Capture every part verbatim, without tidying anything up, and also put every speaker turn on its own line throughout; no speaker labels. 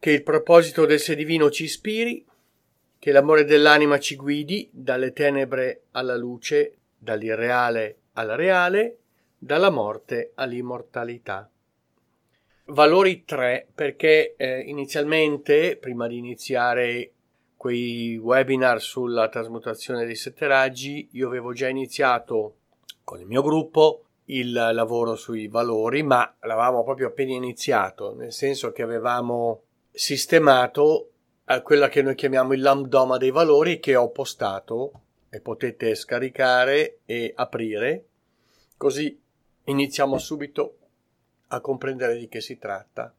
che il proposito del sé divino ci ispiri, che l'amore dell'anima ci guidi dalle tenebre alla luce, dall'irreale al reale, dalla morte all'immortalità. Valori tre, perché eh, inizialmente, prima di iniziare quei webinar sulla trasmutazione dei sette raggi, io avevo già iniziato con il mio gruppo il lavoro sui valori, ma l'avevamo proprio appena iniziato, nel senso che avevamo sistemato a quella che noi chiamiamo il lambdoma dei valori, che ho postato e potete scaricare e aprire, così iniziamo subito a comprendere di che si tratta.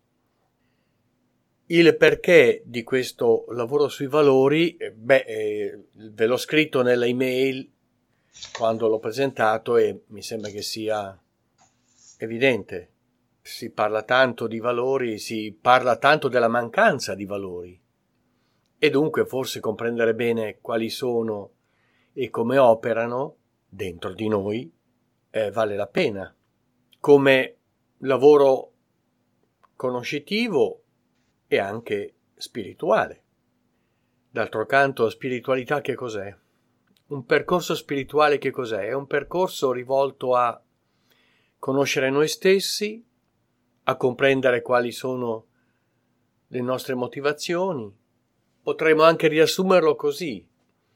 Il perché di questo lavoro sui valori, beh, eh, ve l'ho scritto nella email quando l'ho presentato e mi sembra che sia evidente. Si parla tanto di valori, si parla tanto della mancanza di valori e dunque forse comprendere bene quali sono e come operano dentro di noi eh, vale la pena. Come lavoro conoscitivo e anche spirituale. D'altro canto, spiritualità che cos'è? Un percorso spirituale che cos'è? È un percorso rivolto a conoscere noi stessi, a comprendere quali sono le nostre motivazioni. Potremmo anche riassumerlo così: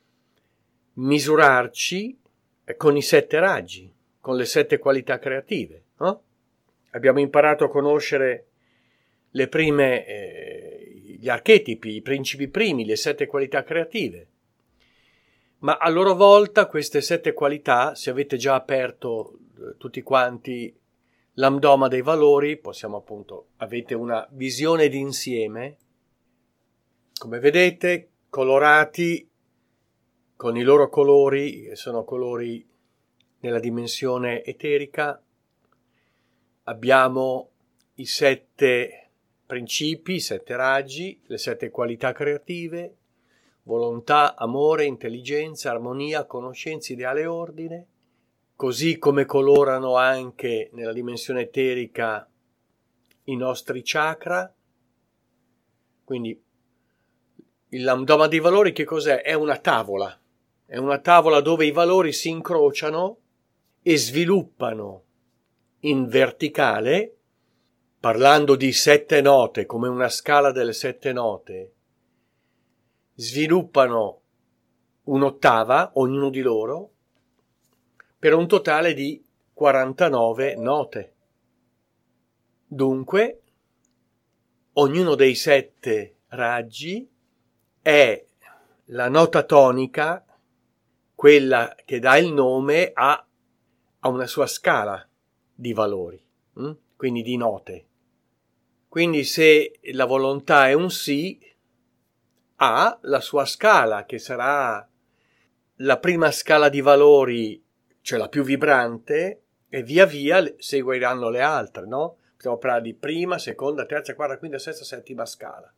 misurarci con i sette raggi, con le sette qualità creative, no? Abbiamo imparato a conoscere le prime, eh, gli archetipi, i principi primi, le sette qualità creative. Ma a loro volta queste sette qualità, se avete già aperto eh, tutti quanti l'amdoma dei valori, possiamo appunto, avete una visione d'insieme, come vedete, colorati con i loro colori, che sono colori nella dimensione eterica. Abbiamo i sette principi, i sette raggi, le sette qualità creative, volontà, amore, intelligenza, armonia, conoscenza, ideale e ordine, così come colorano anche nella dimensione eterica i nostri chakra. Quindi il lambdoma dei valori che cos'è? È una tavola, è una tavola dove i valori si incrociano e sviluppano in verticale, parlando di sette note come una scala delle sette note, sviluppano un'ottava, ognuno di loro, per un totale di quarantanove note. Dunque, ognuno dei sette raggi è la nota tonica, quella che dà il nome a, a una sua scala di valori, hm? Quindi di note. Quindi se la volontà è un sì, ha la sua scala, che sarà la prima scala di valori, cioè la più vibrante, e via via seguiranno le altre, no? Possiamo parlare di prima, seconda, terza, quarta, quinta, sesta, settima scala.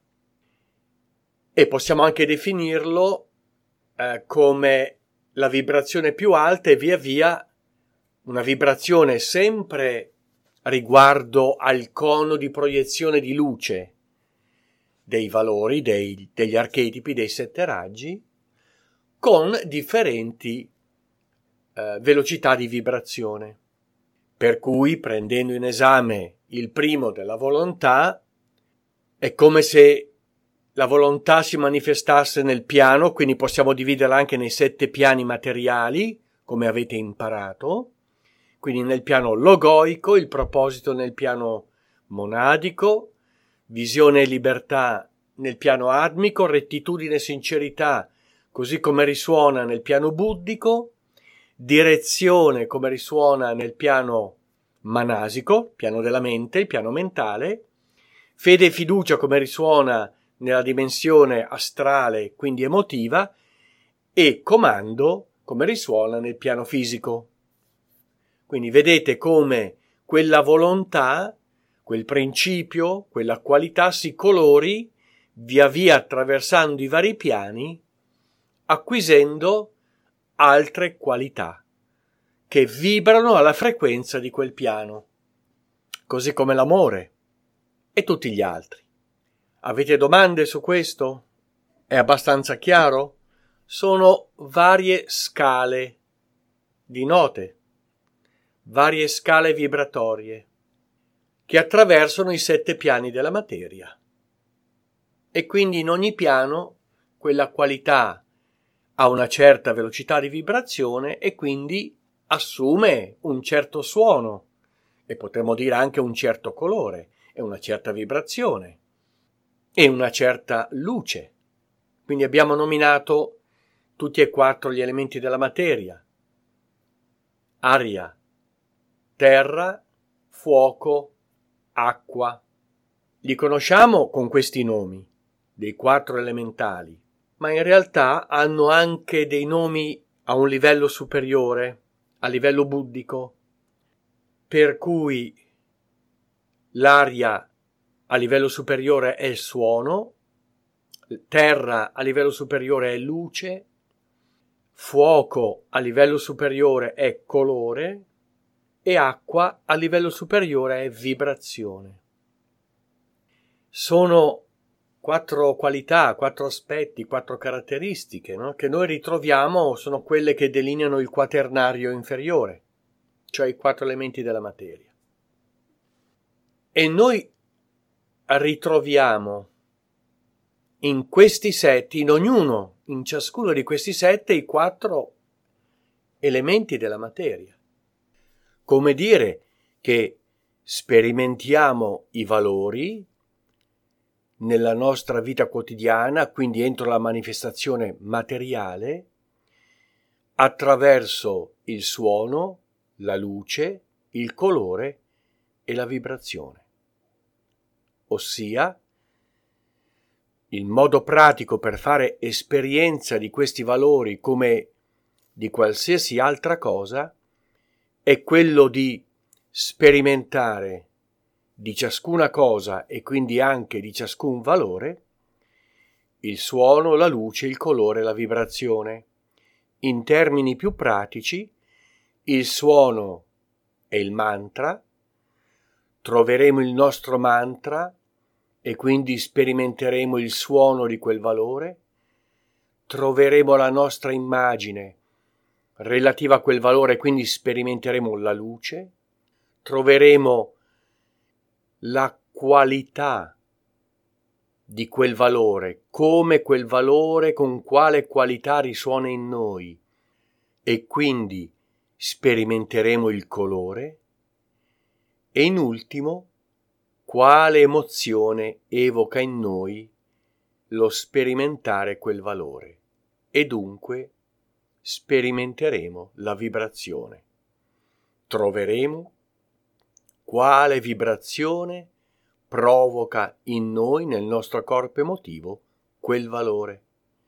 E possiamo anche definirlo eh, come la vibrazione più alta e via via una vibrazione sempre riguardo al cono di proiezione di luce dei valori, dei, degli archetipi, dei sette raggi, con differenti eh, velocità di vibrazione. Per cui, prendendo in esame il primo della volontà, è come se la volontà si manifestasse nel piano, quindi possiamo dividerla anche nei sette piani materiali, come avete imparato, quindi nel piano logoico, il proposito nel piano monadico, visione e libertà nel piano atmico, rettitudine e sincerità, così come risuona nel piano buddico, direzione come risuona nel piano manasico, piano della mente, il piano mentale, fede e fiducia come risuona nella dimensione astrale, quindi emotiva, e comando come risuona nel piano fisico. Quindi vedete come quella volontà, quel principio, quella qualità si colori via via attraversando i vari piani, acquisendo altre qualità che vibrano alla frequenza di quel piano, così come l'amore e tutti gli altri. Avete domande su questo? È abbastanza chiaro? Sono varie scale di note, varie scale vibratorie che attraversano i sette piani della materia. E quindi in ogni piano quella qualità ha una certa velocità di vibrazione e quindi assume un certo suono, e potremmo dire anche un certo colore, e una certa vibrazione, e una certa luce. Quindi abbiamo nominato tutti e quattro gli elementi della materia: aria, terra, fuoco, acqua. Li conosciamo con questi nomi dei quattro elementali, ma in realtà hanno anche dei nomi a un livello superiore, a livello buddhico, per cui l'aria a livello superiore è il suono, terra a livello superiore è luce, fuoco a livello superiore è colore e acqua a livello superiore è vibrazione. Sono quattro qualità, quattro aspetti, quattro caratteristiche, no? Che noi ritroviamo, sono quelle che delineano il quaternario inferiore, cioè i quattro elementi della materia. E noi ritroviamo in questi sette, in ognuno, in ciascuno di questi sette, i quattro elementi della materia. Come dire che sperimentiamo i valori nella nostra vita quotidiana, quindi entro la manifestazione materiale, attraverso il suono, la luce, il colore e la vibrazione. Ossia, il modo pratico per fare esperienza di questi valori come di qualsiasi altra cosa è quello di sperimentare di ciascuna cosa e quindi anche di ciascun valore il suono, la luce, il colore, la vibrazione. In termini più pratici, il suono è il mantra, troveremo il nostro mantra e quindi sperimenteremo il suono di quel valore, troveremo la nostra immagine relativa a quel valore e quindi sperimenteremo la luce, troveremo la qualità di quel valore, come quel valore con quale qualità risuona in noi, e quindi sperimenteremo il colore, e in ultimo quale emozione evoca in noi lo sperimentare quel valore, e dunque sperimenteremo la vibrazione. Troveremo quale vibrazione provoca in noi, nel nostro corpo emotivo, quel valore.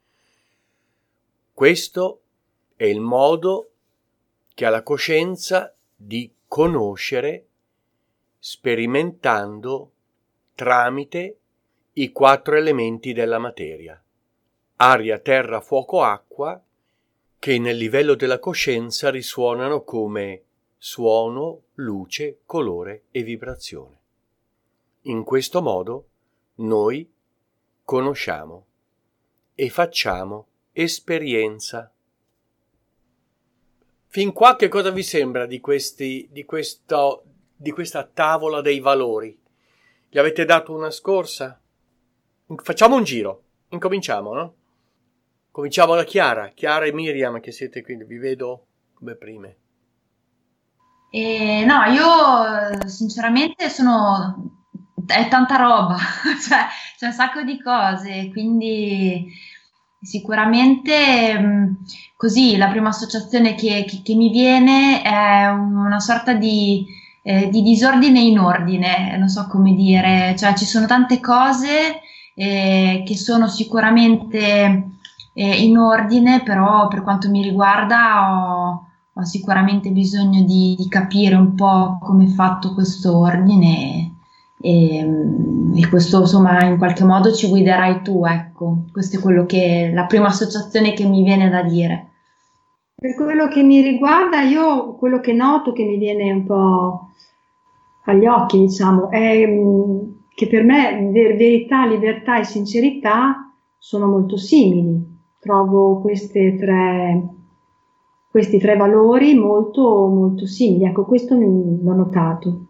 Questo è il modo che ha la coscienza di conoscere sperimentando tramite i quattro elementi della materia: aria, terra, fuoco, acqua, che nel livello della coscienza risuonano come suono, luce, colore e vibrazione. In questo modo noi conosciamo e facciamo esperienza. Fin qua che cosa vi sembra di questi, di questo, di questa tavola dei valori? Gli avete dato una scorsa? Facciamo un giro, incominciamo, no? Cominciamo da Chiara, Chiara e Miriam che siete qui, vi vedo come prime.
E no, io sinceramente sono... è tanta roba, cioè c'è un sacco di cose, quindi sicuramente mh, così la prima associazione che, che- che mi viene è una sorta di, eh, di disordine in ordine, non so come dire, cioè ci sono tante cose eh, che sono sicuramente eh, in ordine, però per quanto mi riguarda ho ho sicuramente bisogno di, di capire un po' come è fatto questo ordine e, e questo insomma in qualche modo ci guiderai tu, ecco, questo è quello che la prima associazione che mi viene da dire.
Per quello che mi riguarda, io quello che noto che mi viene un po' agli occhi, diciamo, è mh, che per me ver- verità, libertà e sincerità sono molto simili. Trovo queste tre, questi tre valori molto, molto simili. Ecco, questo l'ho notato.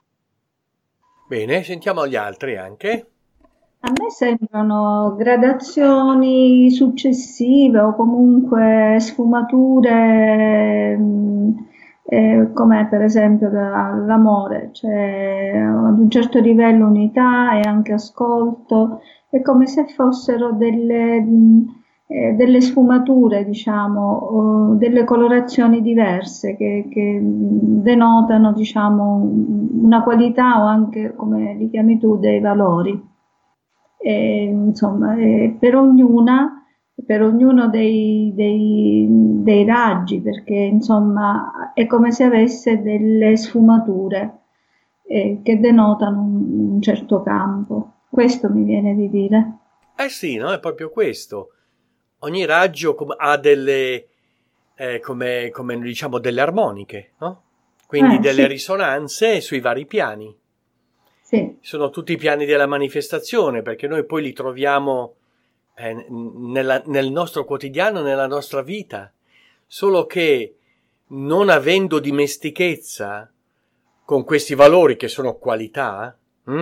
Bene, sentiamo gli altri anche.
A me sembrano gradazioni successive o comunque sfumature, mh, eh, come per esempio la- l'amore, cioè ad un certo livello unità e anche ascolto, è come se fossero delle, mh, eh, delle sfumature, diciamo, o delle colorazioni diverse che, che mh, denotano, diciamo, una qualità o anche, come li chiami tu, dei valori. E, insomma, eh, per ognuna, per ognuno dei, dei, dei raggi, perché insomma è come se avesse delle sfumature eh, che denotano un, un certo campo. Questo mi viene di dire.
Eh sì, no? È proprio questo. Ogni raggio com- ha delle, eh, come, come diciamo, delle armoniche, no? Quindi
Eh,
delle
sì,
risonanze sui vari piani.
sì,
Sono tutti i piani della manifestazione, perché noi poi li troviamo eh, nella- nel nostro quotidiano, nella nostra vita, solo che non avendo dimestichezza con questi valori che sono qualità, hm?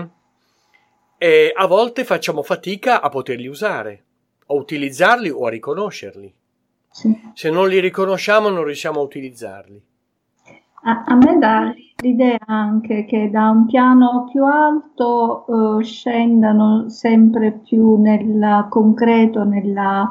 E a volte facciamo fatica a poterli usare, a utilizzarli o a riconoscerli.
sì.
Se non li riconosciamo non riusciamo a utilizzarli.
A, a me dà l'idea anche che da un piano più alto eh, scendano sempre più nel concreto, nella,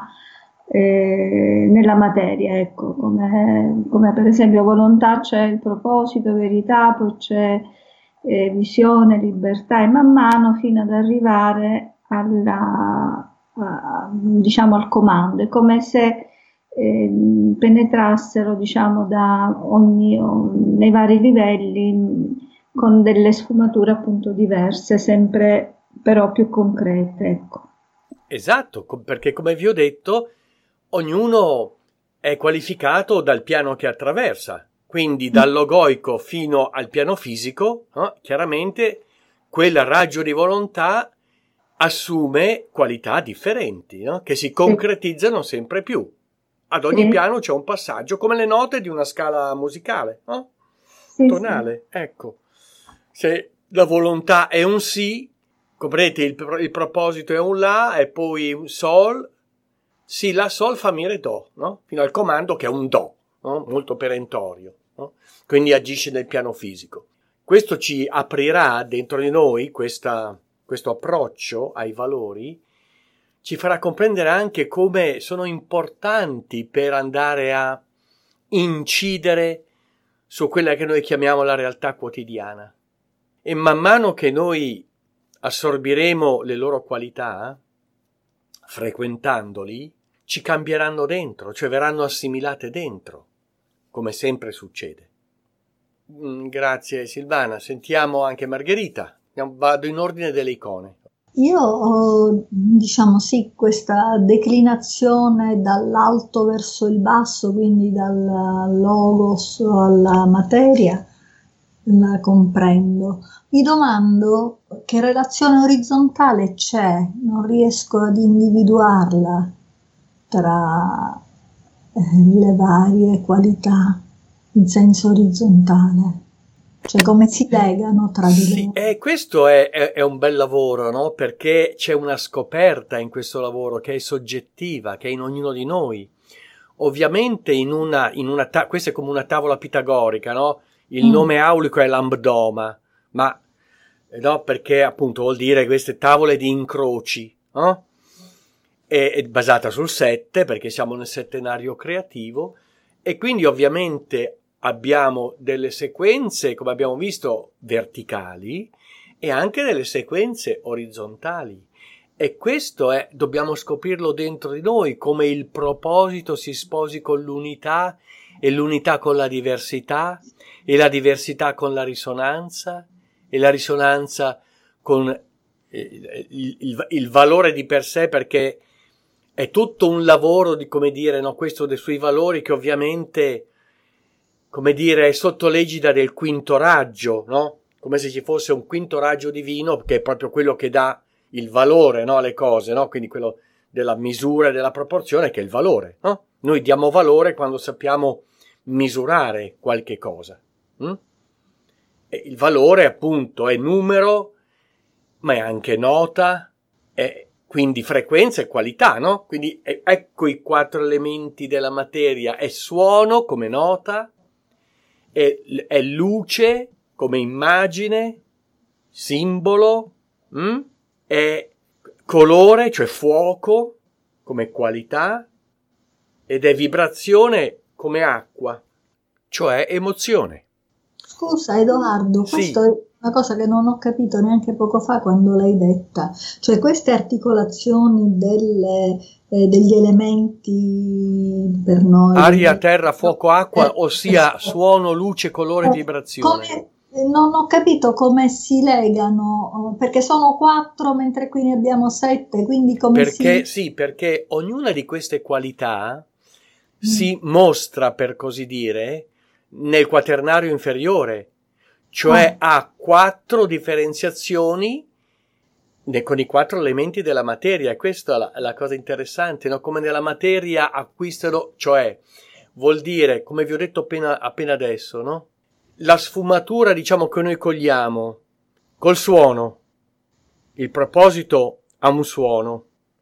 eh, nella materia, ecco, come, come per esempio volontà c'è il proposito, verità, poi c'è eh, visione, libertà e man mano fino ad arrivare alla, a- diciamo, al comando. È come se eh, penetrassero, diciamo, da ogni, nei vari livelli con delle sfumature appunto diverse, sempre però più concrete, ecco.
Esatto, com- perché come vi ho detto, ognuno è qualificato dal piano che attraversa, quindi dal logoico fino al piano fisico, no? Chiaramente quel raggio di volontà assume qualità differenti, no? Che si
Sì,
concretizzano sempre più. Ad ogni
sì,
piano c'è un passaggio, come le note di una scala musicale, no?
sì, sì,
Tonale, ecco. Se la volontà è un sì, comprendete, il, pro- il proposito è un la e poi un sol, si, la, sol, fa, mi, re, do, no? Fino al comando che è un do, no? Molto perentorio, no? Quindi agisce nel piano fisico. Questo ci aprirà dentro di noi questa, questo approccio ai valori, ci farà comprendere anche come sono importanti per andare a incidere su quella che noi chiamiamo la realtà quotidiana. E man mano che noi assorbiremo le loro qualità, frequentandoli, ci cambieranno dentro, cioè verranno assimilate dentro, come sempre succede. Mm, grazie Silvana, sentiamo anche Margherita. Vado in ordine delle icone.
Io ho, diciamo sì, questa declinazione dall'alto verso il basso, quindi dal logos alla materia, la comprendo. Mi domando che relazione orizzontale c'è, non riesco ad individuarla tra eh, le varie qualità in senso orizzontale. Cioè come si legano tra di
Sì,
loro.
e questo è, è, è un bel lavoro, no? Perché c'è una scoperta in questo lavoro che è soggettiva, che è in ognuno di noi. Ovviamente in una, in una ta- questa è come una tavola pitagorica, no? Il
Mm.
nome aulico è lambdoma, ma no? Perché appunto vuol dire queste tavole di incroci, no? È, è basata sul sette, perché siamo nel settenario creativo, e quindi ovviamente abbiamo delle sequenze, come abbiamo visto, verticali e anche delle sequenze orizzontali. E questo è, dobbiamo scoprirlo dentro di noi, come il proposito si sposi con l'unità e l'unità con la diversità e la diversità con la risonanza e la risonanza con eh, il, il, il valore di per sé, perché è tutto un lavoro di, come dire, no, questo dei suoi valori che ovviamente, come dire, è sotto l'egida del quinto raggio, no? come se ci fosse un quinto raggio divino, che è proprio quello che dà il valore, no, alle cose, no? Quindi quello della misura e della proporzione, che è il valore, no? Noi diamo valore quando sappiamo misurare qualche cosa. Hm? E il valore, appunto, è numero, ma è anche nota, è quindi frequenza e qualità, no? Quindi eh, ecco i quattro elementi della materia: è suono come nota, è, è luce come immagine, simbolo, hm? È colore, cioè fuoco, come qualità, ed è vibrazione come acqua, cioè emozione.
Scusa Edoardo,
Sì.
questo è una cosa che non ho capito neanche poco fa quando l'hai detta, cioè queste articolazioni delle, eh, degli elementi per noi.
Aria, terra, fuoco, acqua,
Eh,
ossia
esatto.
suono, luce, colore,
Eh,
vibrazione.
come- eh, non ho capito come si legano, eh, perché sono quattro mentre qui ne abbiamo sette, quindi come
Perché,
si...
sì, perché ognuna di queste qualità si mostra, per così dire, nel quaternario inferiore, cioè ha quattro differenziazioni ne- con i quattro elementi della materia. E questa è la, la cosa interessante, no? Come nella materia acquistano, cioè vuol dire, come vi ho detto appena, appena adesso, no? La sfumatura, diciamo, che noi cogliamo col suono. Il proposito ha un suono.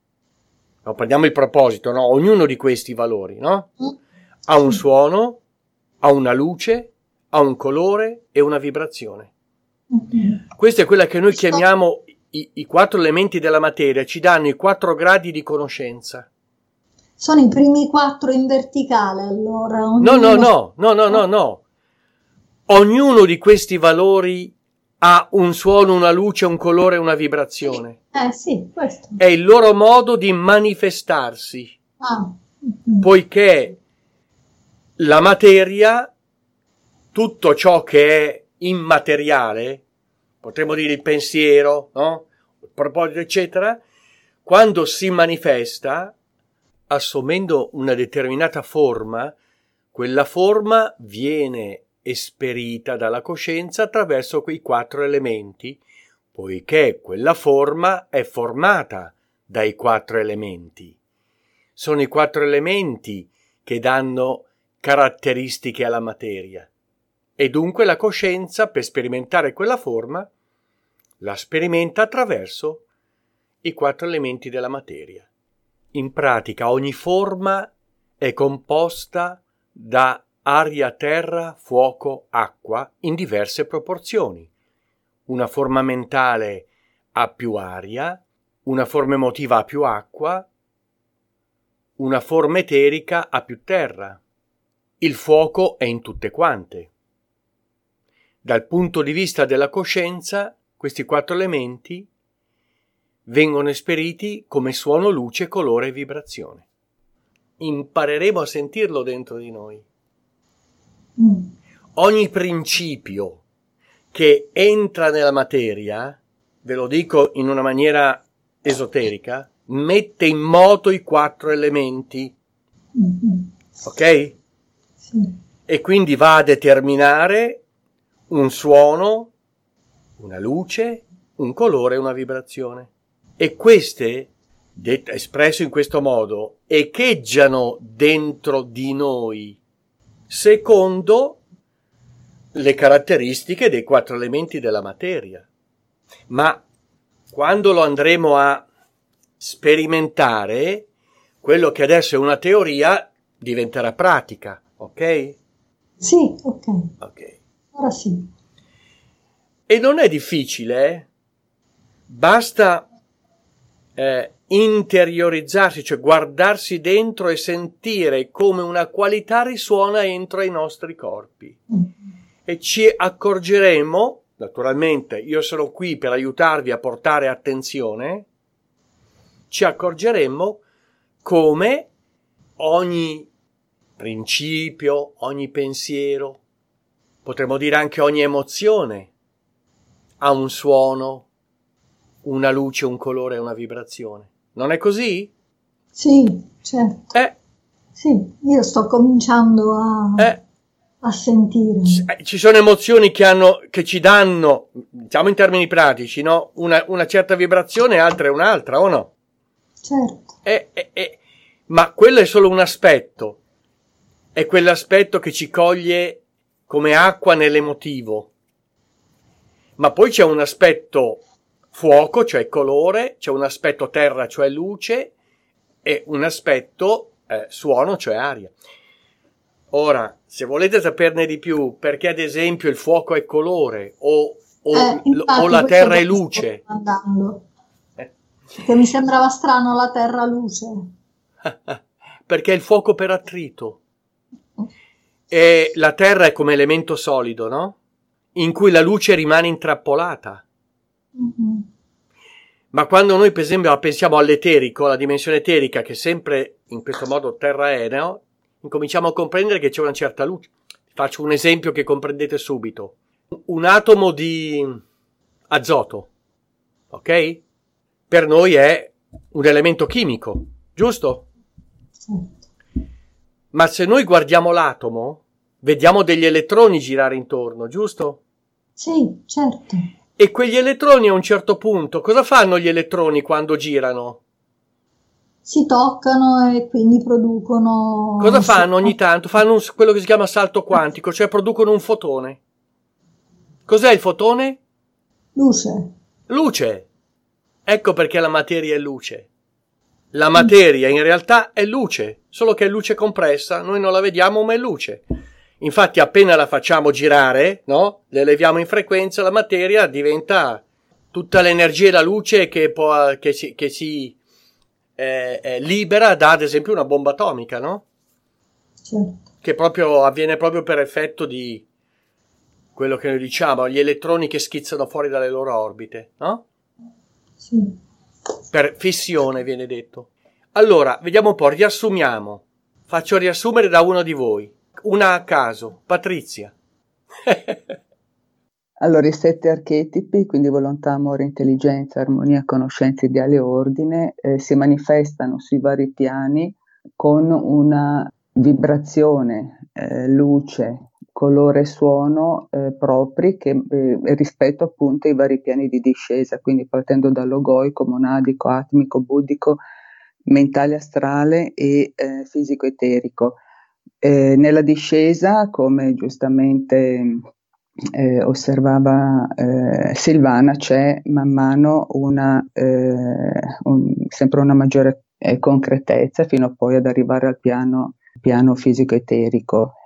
No, prendiamo il proposito, no? Ognuno di questi valori, no? Ha un suono, ha una luce, ha un colore e una vibrazione. Questa è quella che noi chiamiamo i, i quattro elementi della materia, ci danno i quattro gradi di conoscenza.
Sono i primi quattro in verticale, allora.
No, no,
ognuno-
no, no, no, no, no. Ognuno di questi valori ha un suono, una luce, un colore e una vibrazione.
Eh sì, questo.
È il loro modo di manifestarsi,
Ah.
poiché la materia, tutto ciò che è immateriale, potremmo dire il pensiero, no? Il proposito, eccetera, quando si manifesta, assumendo una determinata forma, quella forma viene esperita dalla coscienza attraverso quei quattro elementi, poiché quella forma è formata dai quattro elementi. Sono i quattro elementi che danno caratteristiche alla materia. E dunque la coscienza, per sperimentare quella forma, la sperimenta attraverso i quattro elementi della materia. In pratica ogni forma è composta da aria, terra, fuoco, acqua in diverse proporzioni. Una forma mentale ha più aria, una forma emotiva ha più acqua, una forma eterica ha più terra. Il fuoco è in tutte quante. Dal punto di vista della coscienza, questi quattro elementi vengono esperiti come suono, luce, colore e vibrazione. Impareremo a sentirlo dentro di noi.
Mm.
Ogni principio che entra nella materia, ve lo dico in una maniera esoterica, mette in moto i quattro elementi,
Mm.
ok?
Sì.
E quindi va a determinare un suono, una luce, un colore e una vibrazione. E queste, det- espresso in questo modo, echeggiano dentro di noi secondo le caratteristiche dei quattro elementi della materia. Ma quando lo andremo a sperimentare, quello che adesso è una teoria diventerà pratica, ok?
Sì, ok,
Ok.
ora sì.
E non è difficile, eh? Basta eh, interiorizzarsi, cioè guardarsi dentro e sentire come una qualità risuona entro i nostri corpi.
Mm.
E ci accorgeremo, naturalmente io sono qui per aiutarvi a portare attenzione, ci accorgeremo come ogni principio, ogni pensiero, potremmo dire anche ogni emozione, ha un suono, una luce, un colore e una vibrazione. Non è così?
Sì, certo.
Eh,
Sì, io sto cominciando a,
eh,
a sentire.
Ci sono emozioni che hanno, che ci danno, diciamo in termini pratici, no? Una, una certa vibrazione, altre un'altra, o no?
Certo.
E, e, e, ma quello è solo un aspetto. È quell'aspetto che ci coglie come acqua nell'emotivo. Ma poi c'è un aspetto fuoco, cioè colore, c'è un aspetto terra, cioè luce, e un aspetto eh, suono, cioè aria. Ora, se volete saperne di più, perché ad esempio il fuoco è colore o, o,
Eh, infatti,
o la
questo
terra è
stavo
luce?
domandando.
Eh.
Che mi sembrava strano la terra luce.
Perché è il fuoco per attrito. E la terra è come elemento solido, no? In cui la luce rimane intrappolata.
Mm-hmm.
Ma quando noi per esempio pensiamo all'eterico, alla dimensione eterica, che sempre in questo modo terra è, no? Incominciamo a comprendere che c'è una certa luce. Faccio un esempio che comprendete subito. Un atomo di azoto, ok? Per noi è un elemento chimico, giusto?
Certo.
Ma se noi guardiamo l'atomo, vediamo degli elettroni girare intorno, giusto?
Sì, certo.
E quegli elettroni a un certo punto, cosa fanno gli elettroni quando girano?
Si toccano e quindi producono...
Cosa fanno ogni tanto? Fanno un, quello che si chiama salto quantico, cioè producono un fotone. Cos'è il fotone?
Luce.
Luce. Ecco perché la materia è luce. La materia in realtà è luce, solo che è luce compressa, noi non la vediamo ma è luce. Infatti appena la facciamo girare, no? Le eleviamo in frequenza, la materia diventa tutta l'energia e la luce che, può, che si, che si eh, eh, libera da ad esempio una bomba atomica, no?
Certo.
Che proprio avviene proprio per effetto di quello che noi diciamo, gli elettroni che schizzano fuori dalle loro orbite, no?
Sì.
Per fissione viene detto. Allora, vediamo un po', riassumiamo. Faccio riassumere da uno di voi. Una a caso. Patrizia.
Allora, i sette archetipi, quindi volontà, amore, intelligenza, armonia, conoscenza, ideale e ordine, eh, si manifestano sui vari piani con una vibrazione, eh, luce, colore e suono eh, propri che, eh, rispetto appunto ai vari piani di discesa, quindi partendo dall'ogoico, monadico, atmico, buddhico, mentale, astrale e eh, fisico eterico. Eh, nella discesa, come giustamente eh, osservava eh, Silvana, c'è man mano una, eh, un, sempre una maggiore eh, concretezza fino poi ad arrivare al piano, piano fisico eterico.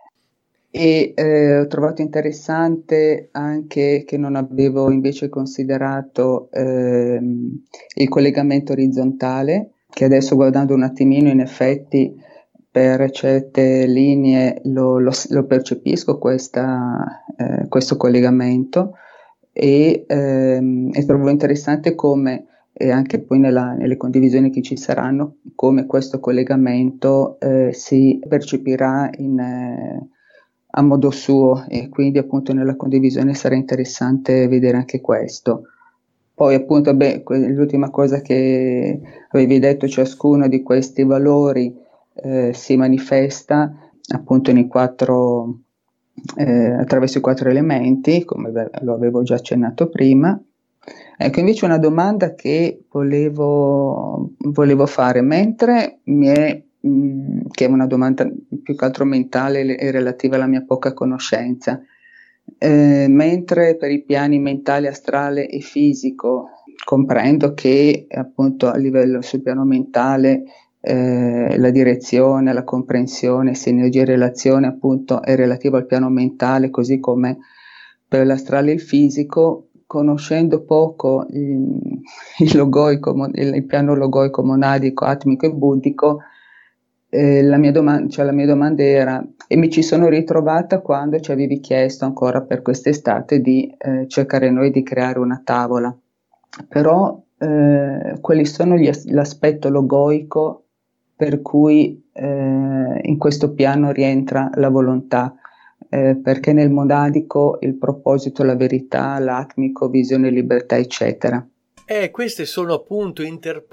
E eh, ho trovato interessante anche che non avevo invece considerato eh, il collegamento orizzontale, che adesso guardando un attimino in effetti per certe linee lo, lo, lo percepisco questa, eh, questo collegamento e, ehm, e trovo interessante come e anche poi nella, nelle condivisioni che ci saranno come questo collegamento eh, si percepirà in eh, a modo suo e quindi appunto nella condivisione sarà interessante vedere anche questo. Poi appunto beh, l'ultima cosa che avevi detto, ciascuno di questi valori eh, si manifesta appunto nei quattro, eh, attraverso i quattro elementi, come lo avevo già accennato prima. Ecco, invece una domanda che volevo, volevo fare, mentre mi è che è una domanda più che altro mentale e relativa alla mia poca conoscenza. Eh, mentre per i piani mentale, astrale e fisico comprendo che appunto a livello sul piano mentale eh, la direzione, la comprensione, sinergia e relazione appunto è relativa al piano mentale, così come per l'astrale e il fisico, conoscendo poco il, il, logoico, il, il piano logoico, monadico, atmico e buddhico, Eh, la, mia domanda, cioè la mia domanda era, e mi ci sono ritrovata quando ci avevi chiesto ancora per quest'estate di eh, cercare noi di creare una tavola, però eh, quali sono gli, l'aspetto logoico per cui eh, in questo piano rientra la volontà, eh, perché nel monadico il proposito, la verità, l'atmico, visione, libertà, eccetera.
Eh, queste sono appunto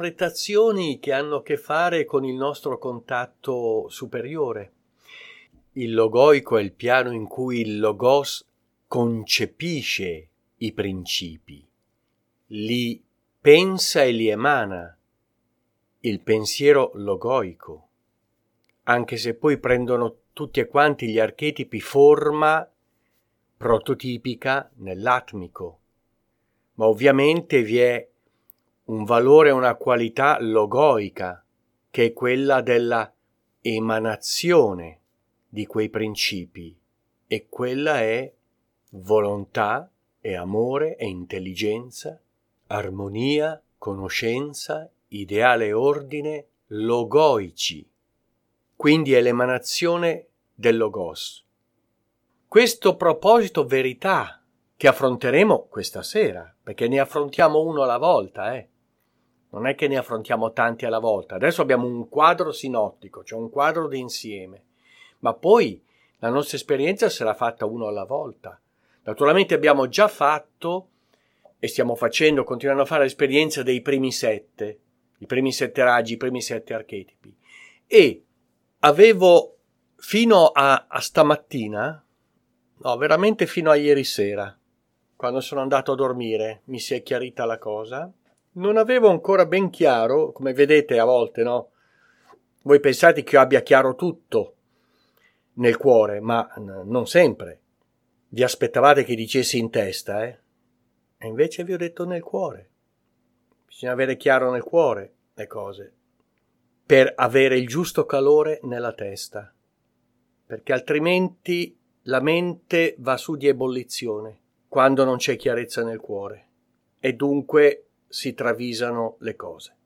interpretazioni che hanno a che fare con il nostro contatto superiore. Il logoico è il piano in cui il logos concepisce i principi, li pensa e li emana, il pensiero logoico, anche se poi prendono tutti e quanti gli archetipi forma prototipica nell'atmico, ma ovviamente vi è un valore e una qualità logoica, che è quella della emanazione di quei principi, e quella è volontà e amore e intelligenza, armonia, conoscenza, ideale e ordine logoici. Quindi è l'emanazione del logos. Questo proposito verità che affronteremo questa sera, perché ne affrontiamo uno alla volta, eh. Non è che ne affrontiamo tanti alla volta. Adesso abbiamo un quadro sinottico, cioè un quadro d'insieme, ma poi la nostra esperienza sarà fatta uno alla volta. Naturalmente abbiamo già fatto e stiamo facendo, continuando a fare l'esperienza dei primi sette, i primi sette raggi, i primi sette archetipi. E avevo fino a, a stamattina, no, veramente fino a ieri sera, quando sono andato a dormire, mi si è chiarita la cosa. Non avevo ancora ben chiaro, come vedete a volte, no? Voi pensate che io abbia chiaro tutto nel cuore, ma n- non sempre. Vi aspettavate che dicessi in testa, eh? E invece vi ho detto nel cuore. Bisogna avere chiaro nel cuore le cose, per avere il giusto calore nella testa, perché altrimenti la mente va su di ebollizione quando non c'è chiarezza nel cuore, e dunque si travisano le cose.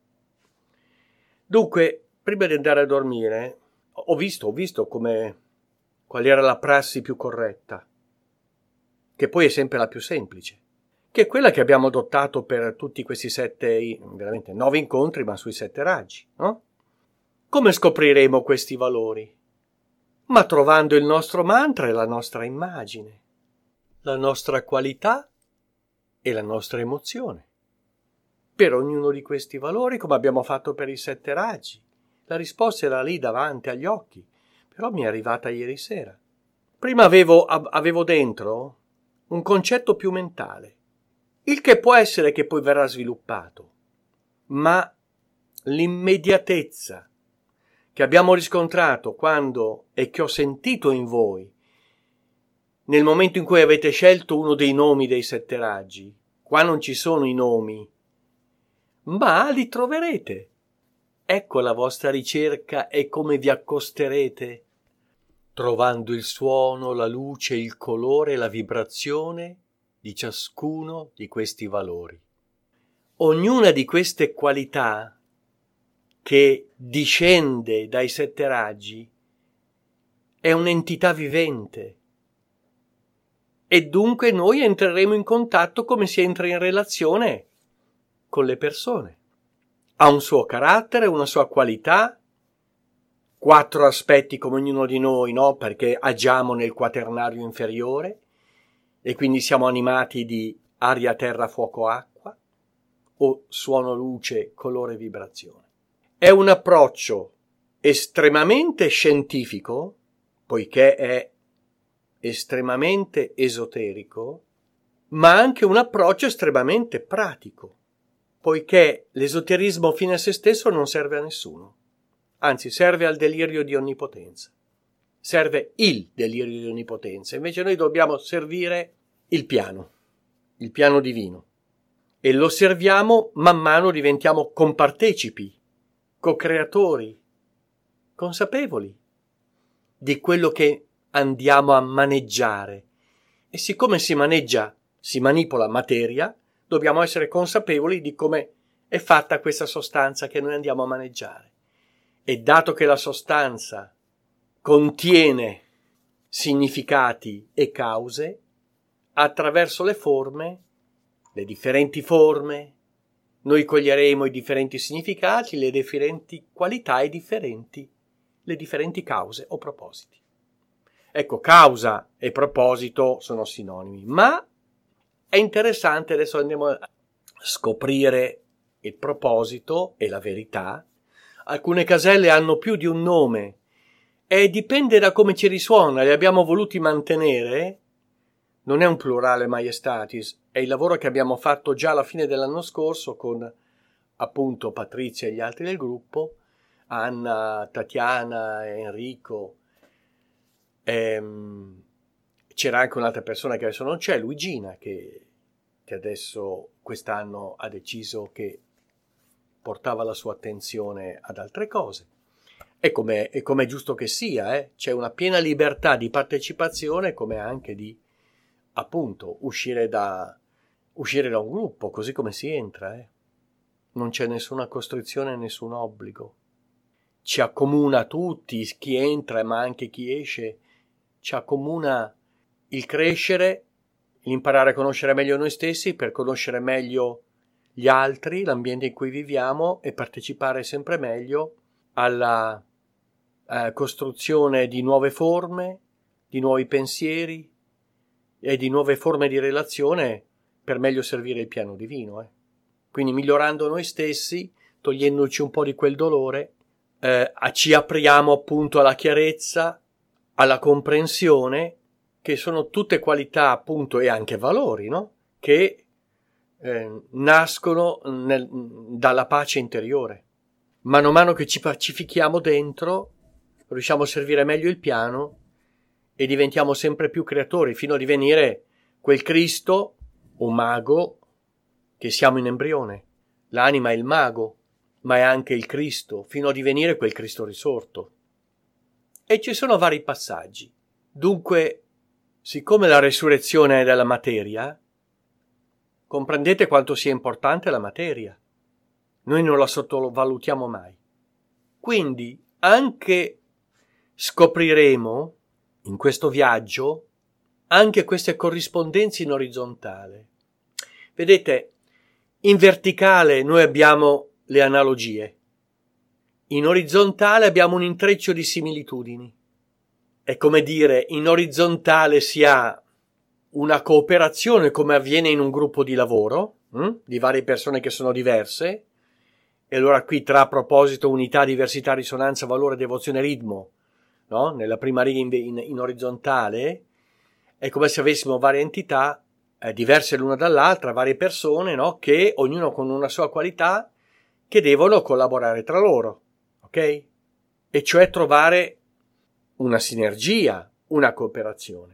Dunque, prima di andare a dormire, ho visto, ho visto come, qual era la prassi più corretta, che poi è sempre la più semplice, che è quella che abbiamo adottato per tutti questi sette, veramente nove incontri, ma sui sette raggi, no? Come scopriremo questi valori? Ma trovando il nostro mantra e la nostra immagine, la nostra qualità e la nostra emozione. Per ognuno di questi valori, come abbiamo fatto per i sette raggi. La risposta era lì davanti agli occhi, però mi è arrivata ieri sera. Prima avevo, avevo dentro un concetto più mentale, il che può essere che poi verrà sviluppato, ma l'immediatezza che abbiamo riscontrato quando e che ho sentito in voi nel momento in cui avete scelto uno dei nomi dei sette raggi, qua non ci sono i nomi, ma li troverete. Ecco la vostra ricerca e come vi accosterete, trovando il suono, la luce, il colore e la vibrazione di ciascuno di questi valori. Ognuna di queste qualità che discende dai sette raggi è un'entità vivente, e dunque noi entreremo in contatto come si entra in relazione con le persone. Ha un suo carattere, una sua qualità, quattro aspetti come ognuno di noi, no? Perché agiamo nel quaternario inferiore e quindi siamo animati di aria, terra, fuoco, acqua, o suono, luce, colore, vibrazione. È un approccio estremamente scientifico, poiché è estremamente esoterico, ma anche un approccio estremamente pratico, poiché l'esoterismo fine a se stesso non serve a nessuno, anzi serve al delirio di onnipotenza, serve il delirio di onnipotenza. Invece noi dobbiamo servire il piano, il piano divino, e lo serviamo man mano diventiamo compartecipi, co-creatori, consapevoli di quello che andiamo a maneggiare. E siccome si maneggia, si manipola materia, dobbiamo essere consapevoli di come è fatta questa sostanza che noi andiamo a maneggiare. E dato che la sostanza contiene significati e cause, attraverso le forme, le differenti forme, noi coglieremo i differenti significati, le differenti qualità e differenti, le differenti cause o propositi. Ecco, causa e proposito sono sinonimi, ma è interessante, adesso andiamo a scoprire il proposito e la verità. Alcune caselle hanno più di un nome E dipende da come ci risuona, li abbiamo voluti mantenere, non è un plurale maiestatis, è il lavoro che abbiamo fatto già alla fine dell'anno scorso con appunto Patrizia e gli altri del gruppo, Anna, Tatiana, Enrico, ehm, c'era anche un'altra persona che adesso non c'è, Luigina, che, che adesso quest'anno ha deciso che portava la sua attenzione ad altre cose. E come è giusto che sia, eh? C'è una piena libertà di partecipazione come anche di, appunto, uscire da, uscire da un gruppo, così come si entra. Eh? Non c'è nessuna costrizione, nessun obbligo. Ci accomuna tutti, chi entra ma anche chi esce, ci accomuna il crescere, l'imparare a conoscere meglio noi stessi per conoscere meglio gli altri, l'ambiente in cui viviamo e partecipare sempre meglio alla eh, costruzione di nuove forme, di nuovi pensieri e di nuove forme di relazione per meglio servire il piano divino. Eh. Quindi migliorando noi stessi, togliendoci un po' di quel dolore, eh, ci apriamo appunto alla chiarezza, alla comprensione, che sono tutte qualità appunto e anche valori, no? Che eh, nascono nel, dalla pace interiore. Mano a mano che ci pacifichiamo dentro, riusciamo a servire meglio il piano e diventiamo sempre più creatori fino a divenire quel Cristo o mago che siamo in embrione. L'anima è il mago, ma è anche il Cristo, fino a divenire quel Cristo risorto. E ci sono vari passaggi. Dunque, siccome la resurrezione è della materia, comprendete quanto sia importante la materia. Noi non la sottovalutiamo mai. Quindi, anche scopriremo, in questo viaggio, anche queste corrispondenze in orizzontale. Vedete, in verticale noi abbiamo le analogie. In orizzontale abbiamo un intreccio di similitudini. È come dire, in orizzontale si ha una cooperazione come avviene in un gruppo di lavoro, hm? di varie persone che sono diverse, e allora qui tra proposito, unità, diversità, risonanza, valore, devozione, ritmo, no? Nella prima riga in, in, in orizzontale è come se avessimo varie entità eh, diverse l'una dall'altra, varie persone, no? Che ognuno con una sua qualità, che devono collaborare tra loro, ok? E cioè trovare una sinergia, una cooperazione.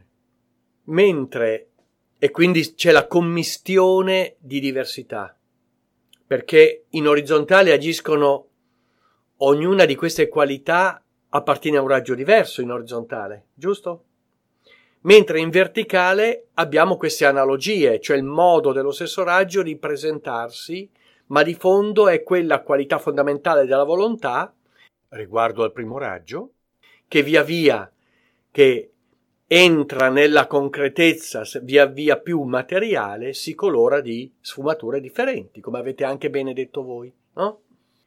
Mentre, e quindi c'è la commistione di diversità, perché in orizzontale agiscono, ognuna di queste qualità appartiene a un raggio diverso in orizzontale, giusto? Mentre in verticale abbiamo queste analogie, cioè il modo dello stesso raggio di presentarsi, ma di fondo è quella qualità fondamentale della volontà, riguardo al primo raggio, che via via che entra nella concretezza via via più materiale si colora di sfumature differenti, come avete anche bene detto voi, no?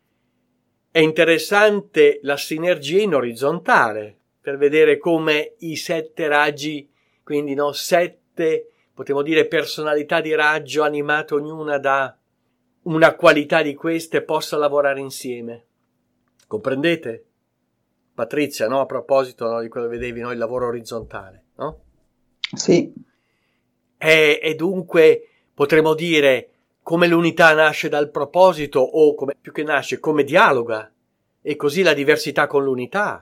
È interessante la sinergia in orizzontale per vedere come i sette raggi, quindi no, sette, potremmo dire personalità di raggio animate ognuna da una qualità di queste, possa lavorare insieme. Comprendete? Patrizia, no? A proposito, no, di quello che vedevi, no? Il lavoro orizzontale, no?
Sì.
E, e dunque potremmo dire come l'unità nasce dal proposito, o come, più che nasce, come dialoga, e così la diversità con l'unità.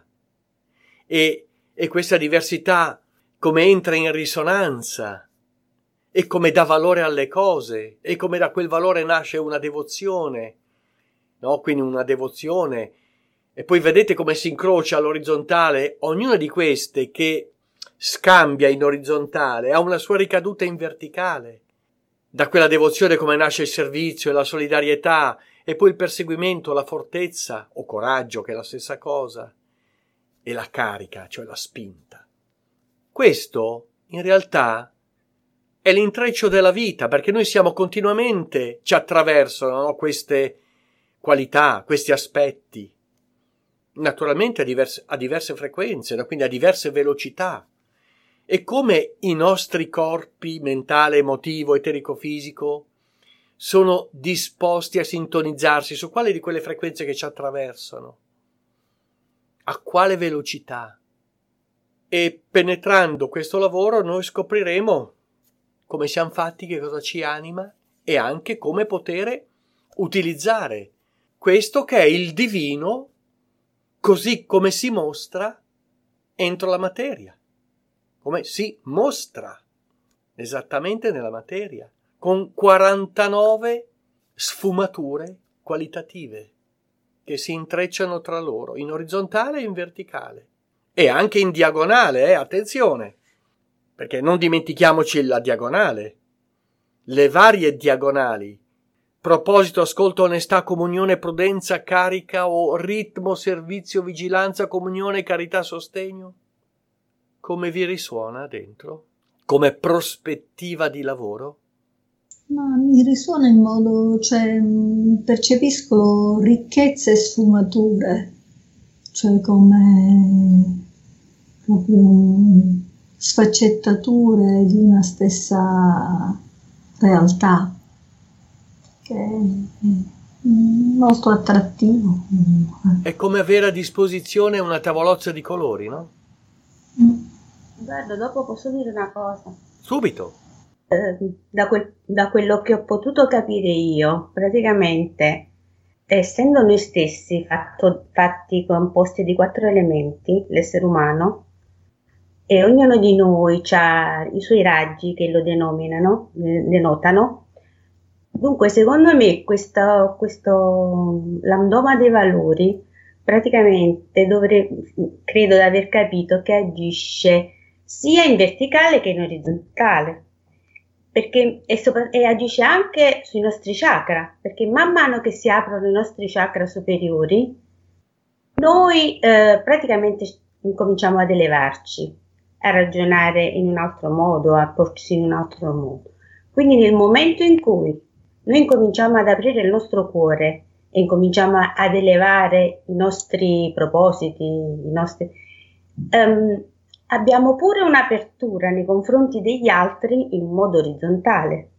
E, e questa diversità come entra in risonanza, e come dà valore alle cose, e come da quel valore nasce una devozione, no? Quindi una devozione. E poi vedete come si incrocia all'orizzontale, ognuna di queste che scambia in orizzontale ha una sua ricaduta in verticale. Da quella devozione come nasce il servizio e la solidarietà, e poi il perseguimento, la fortezza o coraggio, che è la stessa cosa, e la carica, cioè la spinta. Questo, in realtà, è l'intreccio della vita, perché noi siamo continuamente, ci attraversano, no? Queste qualità, questi aspetti. Naturalmente a diverse, a diverse frequenze, quindi a diverse velocità. E come i nostri corpi mentale, emotivo, eterico-fisico sono disposti a sintonizzarsi su quale di quelle frequenze che ci attraversano? A quale velocità? E penetrando questo lavoro noi scopriremo come siamo fatti, che cosa ci anima e anche come poter utilizzare questo che è il divino così come si mostra entro la materia, come si mostra esattamente nella materia, con quarantanove sfumature qualitative che si intrecciano tra loro in orizzontale e in verticale e anche in diagonale, eh, attenzione, perché non dimentichiamoci la diagonale, le varie diagonali, proposito, ascolto, onestà, comunione, prudenza, carica o ritmo, servizio, vigilanza, comunione, carità, sostegno. Come vi risuona dentro? Come prospettiva di lavoro?
Ma mi risuona in modo, cioè percepisco ricchezze e sfumature, cioè come proprio sfaccettature di una stessa realtà, che è molto attrattivo.
È come avere a disposizione una tavolozza di colori, no?
Guarda, dopo posso dire una cosa?
Subito.
Eh, da, quel, da quello che ho potuto capire io, praticamente, essendo noi stessi fatto, fatti composti di quattro elementi, l'essere umano, e ognuno di noi ha i suoi raggi che lo denominano, denotano. Dunque, secondo me, questo, questo lambdoma dei valori, praticamente, dovre, credo di aver capito che agisce sia in verticale che in orizzontale, perché e, sopra, e agisce anche sui nostri chakra, perché man mano che si aprono i nostri chakra superiori, noi eh, praticamente incominciamo ad elevarci, a ragionare in un altro modo, a porci in un altro modo. Quindi nel momento in cui noi incominciamo ad aprire il nostro cuore e incominciamo ad elevare i nostri propositi, i nostri, um, abbiamo pure un'apertura nei confronti degli altri in un modo orizzontale.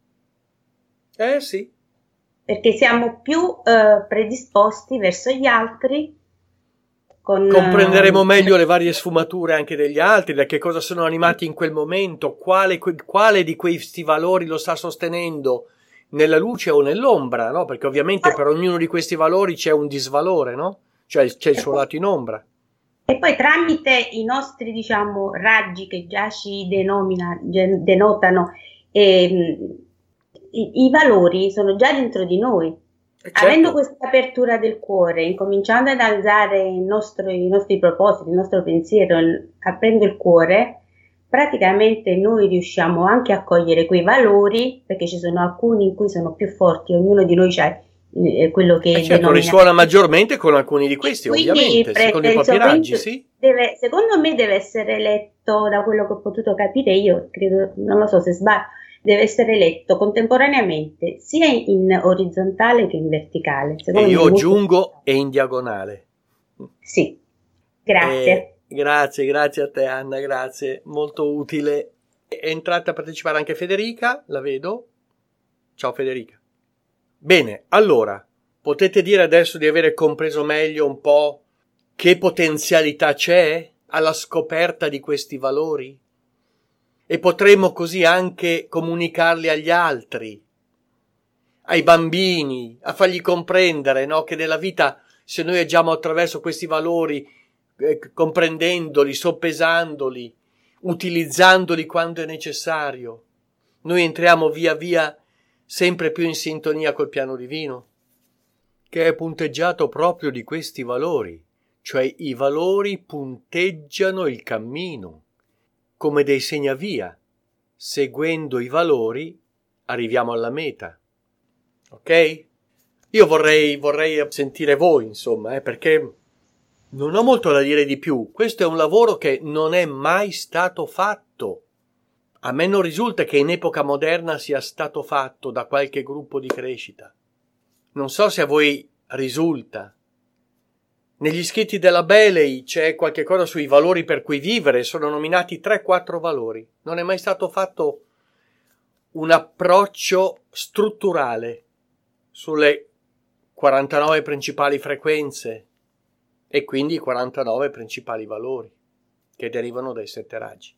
Eh sì.
Perché siamo più uh, predisposti verso gli altri. Con,
comprenderemo meglio le varie sfumature anche degli altri, da che cosa sono animati in quel momento, quale, quale di questi valori lo sta sostenendo nella luce o nell'ombra, no? Perché ovviamente per ognuno di questi valori c'è un disvalore, no? Cioè c'è il suo lato in ombra.
E poi tramite i nostri, diciamo, raggi che già ci denomina, denotano, eh, i, i valori sono già dentro di noi. Certo. Avendo questa apertura del cuore, incominciando ad alzare il nostro, i nostri propositi, il nostro pensiero, aprendo il cuore, praticamente noi riusciamo anche a cogliere quei valori, perché ci sono alcuni in cui sono più forti, ognuno di noi ha eh, quello che
eh certo, risuona maggiormente con alcuni di questi, ovviamente,
pre-
secondo i propri raggi, sì.
Deve, secondo me deve essere letto, da quello che ho potuto capire io, credo, non lo so se sbaglio, deve essere letto contemporaneamente sia in orizzontale che in verticale.
E io aggiungo molto... e in diagonale.
Sì, grazie.
E grazie, grazie a te Anna, grazie, molto utile. È entrata a partecipare anche Federica, la vedo. Ciao Federica. Bene, allora, potete dire adesso di avere compreso meglio un po' che potenzialità c'è alla scoperta di questi valori? E potremmo così anche comunicarli agli altri, ai bambini, a fargli comprendere, no, che nella vita, se noi agiamo attraverso questi valori, eh, comprendendoli, soppesandoli, utilizzandoli quando è necessario, noi entriamo via via sempre più in sintonia col piano divino, che è punteggiato proprio di questi valori, cioè i valori punteggiano il cammino come dei segnavia. Seguendo i valori arriviamo alla meta. Ok? Io vorrei, vorrei sentire voi, insomma, eh, perché non ho molto da dire di più. Questo è un lavoro che non è mai stato fatto. A me non risulta che in epoca moderna sia stato fatto da qualche gruppo di crescita. Non so se a voi risulta. Negli scritti della Beley c'è qualche cosa sui valori per cui vivere, sono nominati tre quattro valori. Non è mai stato fatto un approccio strutturale sulle quarantanove principali frequenze e quindi i quarantanove principali valori. che derivano dai sette raggi.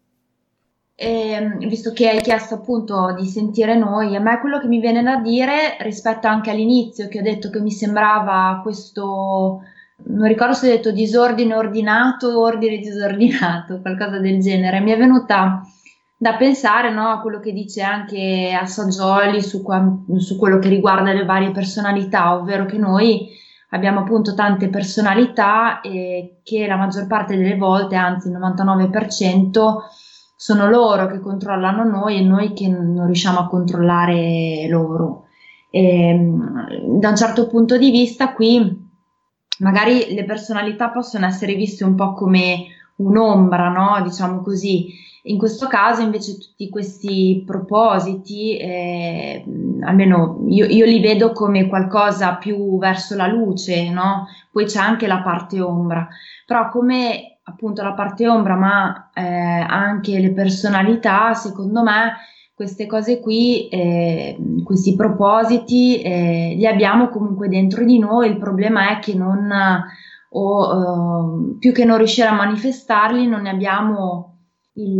E, visto che hai chiesto appunto di sentire noi, a me quello che mi viene da dire rispetto anche all'inizio, che ho detto che mi sembrava questo, non ricordo se ho detto disordine ordinato o ordine disordinato, qualcosa del genere, mi è venuta da pensare, no, a quello che dice anche Assagioli su, qua, su quello che riguarda le varie personalità, ovvero che noi abbiamo appunto tante personalità e che la maggior parte delle volte, anzi il novantanove per cento, sono loro che controllano noi e noi che non riusciamo a controllare loro. E, da un certo punto di vista qui magari le personalità possono essere viste un po' come un'ombra, no? Diciamo così. In questo caso invece tutti questi propositi, eh, almeno io, io li vedo come qualcosa più verso la luce, no? Poi c'è anche la parte ombra, però come appunto la parte ombra, ma eh, anche le personalità, secondo me queste cose qui, eh, questi propositi, eh, li abbiamo comunque dentro di noi. Il problema è che non, o eh, più che non riuscire a manifestarli, non ne abbiamo il,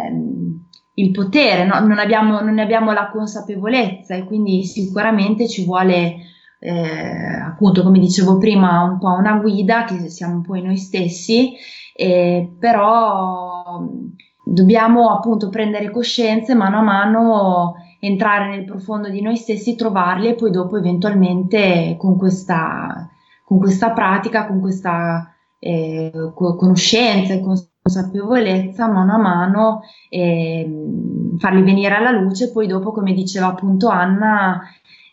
il potere, no? non, abbiamo, non ne abbiamo la consapevolezza, e quindi sicuramente ci vuole, eh, appunto come dicevo prima, un po' una guida, che siamo poi noi stessi. Eh, però dobbiamo appunto prendere coscienze mano a mano, entrare nel profondo di noi stessi, trovarli e poi dopo eventualmente con questa, con questa pratica, con questa eh, conoscenza e consapevolezza mano a mano eh, farli venire alla luce e poi dopo, come diceva appunto Anna,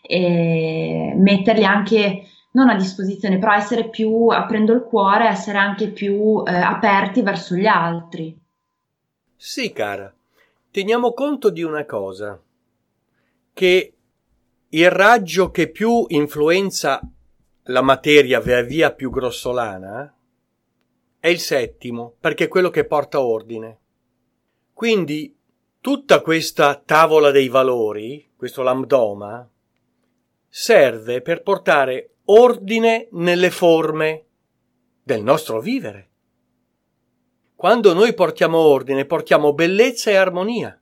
eh, metterli anche non a disposizione, però essere più, aprendo il cuore, essere anche più eh, aperti verso gli altri.
Sì, cara, teniamo conto di una cosa, che il raggio che più influenza la materia via via più grossolana è il settimo, perché è quello che porta ordine. Quindi tutta questa tavola dei valori, questo lambdoma, serve per portare ordine nelle forme del nostro vivere. Quando noi portiamo ordine, portiamo bellezza e armonia,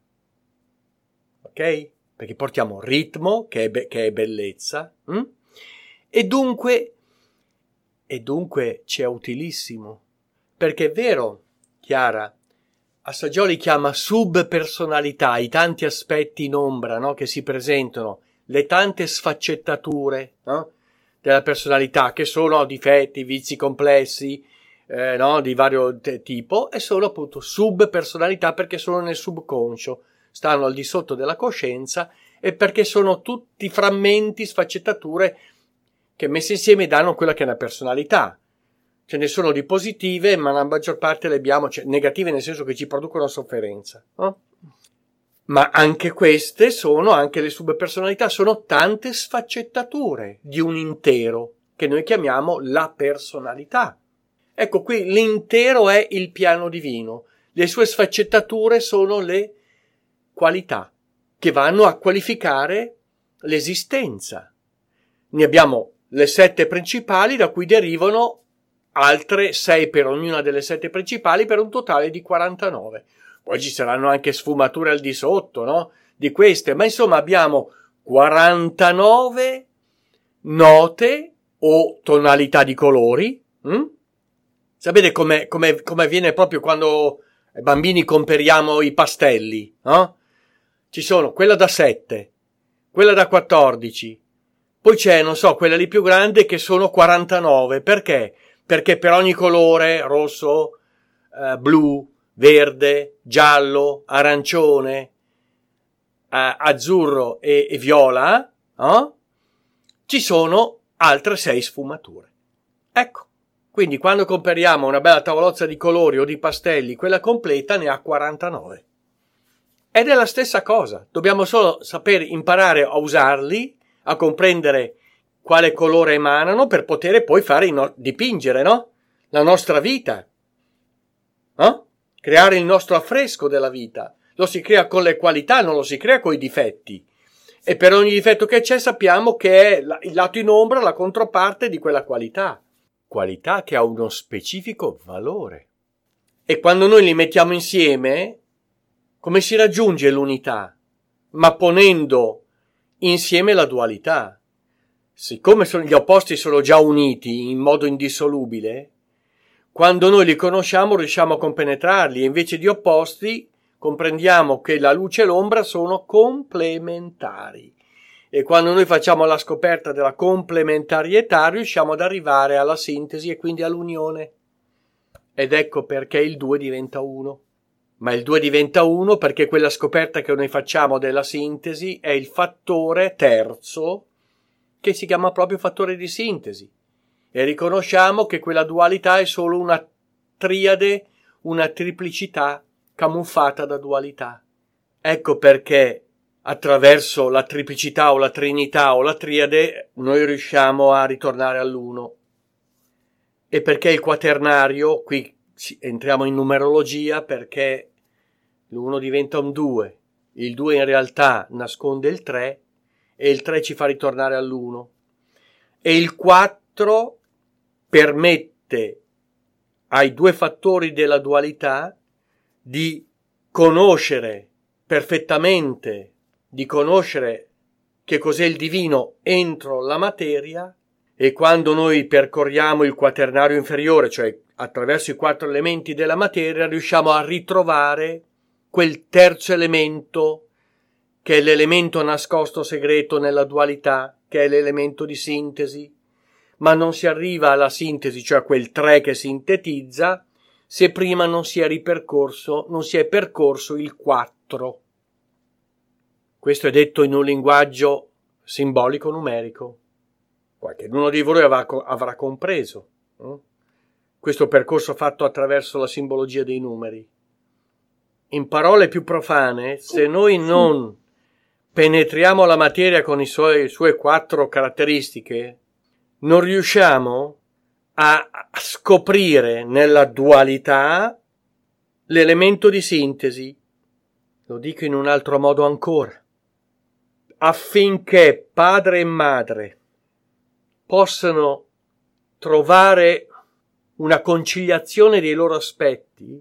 ok? Perché portiamo ritmo, che è, be- che è bellezza, hm? e dunque, e dunque ci è utilissimo, perché è vero, Chiara, Assagioli chiama subpersonalità i tanti aspetti in ombra, no? Che si presentano, le tante sfaccettature, no? Della personalità, che sono difetti, vizi complessi, eh, no? Di vario t- tipo, e sono appunto subpersonalità perché sono nel subconscio, stanno al di sotto della coscienza, e perché sono tutti frammenti, sfaccettature che messe insieme danno quella che è una personalità. Ce ne sono di positive, ma la maggior parte le abbiamo, cioè negative nel senso che ci producono sofferenza, no? Ma anche queste sono, anche le subpersonalità, sono tante sfaccettature di un intero che noi chiamiamo la personalità. Ecco, qui l'intero è il piano divino, le sue sfaccettature sono le qualità che vanno a qualificare l'esistenza. Ne abbiamo le sette principali, da cui derivano altre sei per ognuna delle sette principali, per un totale di quarantanove. Poi ci saranno anche sfumature al di sotto, no? Di queste, ma insomma abbiamo quarantanove note o tonalità di colori. Hm? Sapete come, come, come avviene proprio quando ai bambini comperiamo i pastelli, no? Ci sono quella da sette, quella da quattordici, poi c'è, non so, quella lì più grande che sono quarantanove. Perché? Perché per ogni colore, rosso, eh, blu, verde, giallo, arancione, eh, azzurro e, e viola, eh? Ci sono altre sei sfumature. Ecco, quindi quando comperiamo una bella tavolozza di colori o di pastelli, quella completa ne ha quarantanove. Ed è la stessa cosa, dobbiamo solo sapere imparare a usarli, a comprendere quale colore emanano per poter poi fare no- dipingere, no? La nostra vita, no? Creare il nostro affresco della vita. Lo si crea con le qualità, non lo si crea con i difetti. E per ogni difetto che c'è sappiamo che è la- il lato in ombra, la controparte di quella qualità. Qualità che ha uno specifico valore. E quando noi li mettiamo insieme, come si raggiunge l'unità? Ma ponendo insieme la dualità. Siccome sono, gli opposti sono già uniti in modo indissolubile, quando noi li conosciamo riusciamo a compenetrarli, e invece di opposti comprendiamo che la luce e l'ombra sono complementari. E quando noi facciamo la scoperta della complementarietà riusciamo ad arrivare alla sintesi e quindi all'unione. Ed ecco perché il due diventa uno. Ma il due diventa uno perché quella scoperta che noi facciamo della sintesi è il fattore terzo, che si chiama proprio fattore di sintesi. E riconosciamo che quella dualità è solo una triade, una triplicità camuffata da dualità. Ecco perché attraverso la triplicità o la trinità o la triade noi riusciamo a ritornare all'uno. E perché il quaternario, qui entriamo in numerologia, perché l'uno diventa un due, il due in realtà nasconde il tre e il tre ci fa ritornare all'uno, e il quattro permette ai due fattori della dualità di conoscere perfettamente, di conoscere che cos'è il divino entro la materia. E quando noi percorriamo il quaternario inferiore, cioè attraverso i quattro elementi della materia, riusciamo a ritrovare quel terzo elemento che è l'elemento nascosto segreto nella dualità, che è l'elemento di sintesi, ma non si arriva alla sintesi, cioè a quel tre che sintetizza, se prima non si è ripercorso, non si è percorso il quattro. Questo è detto in un linguaggio simbolico numerico. Qualcuno di voi avrà, avrà compreso eh? questo percorso fatto attraverso la simbologia dei numeri. In parole più profane, se noi non penetriamo la materia con i suoi, sue quattro caratteristiche, non riusciamo a scoprire nella dualità l'elemento di sintesi. Lo dico in un altro modo ancora. Affinché padre e madre possano trovare una conciliazione dei loro aspetti,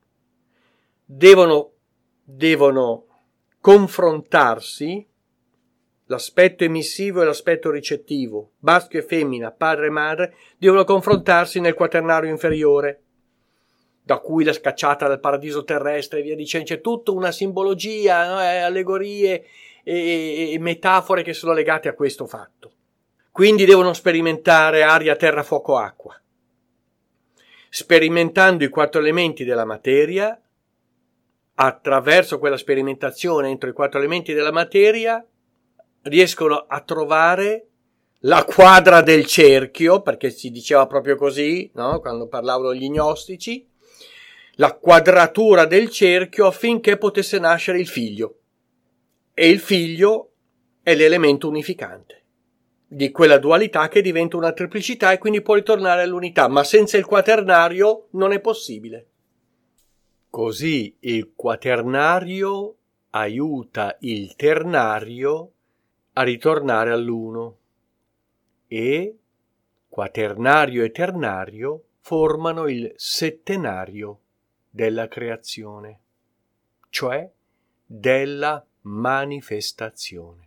devono, devono confrontarsi, l'aspetto emissivo e l'aspetto ricettivo, maschio e femmina, padre e madre, devono confrontarsi nel quaternario inferiore, da cui la scacciata dal paradiso terrestre e via dicendo. C'è tutta una simbologia, no? allegorie e, e metafore che sono legate a questo fatto. Quindi devono sperimentare aria, terra, fuoco, acqua. Sperimentando i quattro elementi della materia, attraverso quella sperimentazione entro i quattro elementi della materia, riescono a trovare la quadra del cerchio, perché si diceva proprio così, no? Quando parlavano gli gnostici, la quadratura del cerchio affinché potesse nascere il figlio. E il figlio è l'elemento unificante di quella dualità che diventa una triplicità e quindi può ritornare all'unità, ma senza il quaternario non è possibile. Così il quaternario aiuta il ternario a ritornare all'uno e quaternario e ternario formano il settenario della creazione, cioè della manifestazione.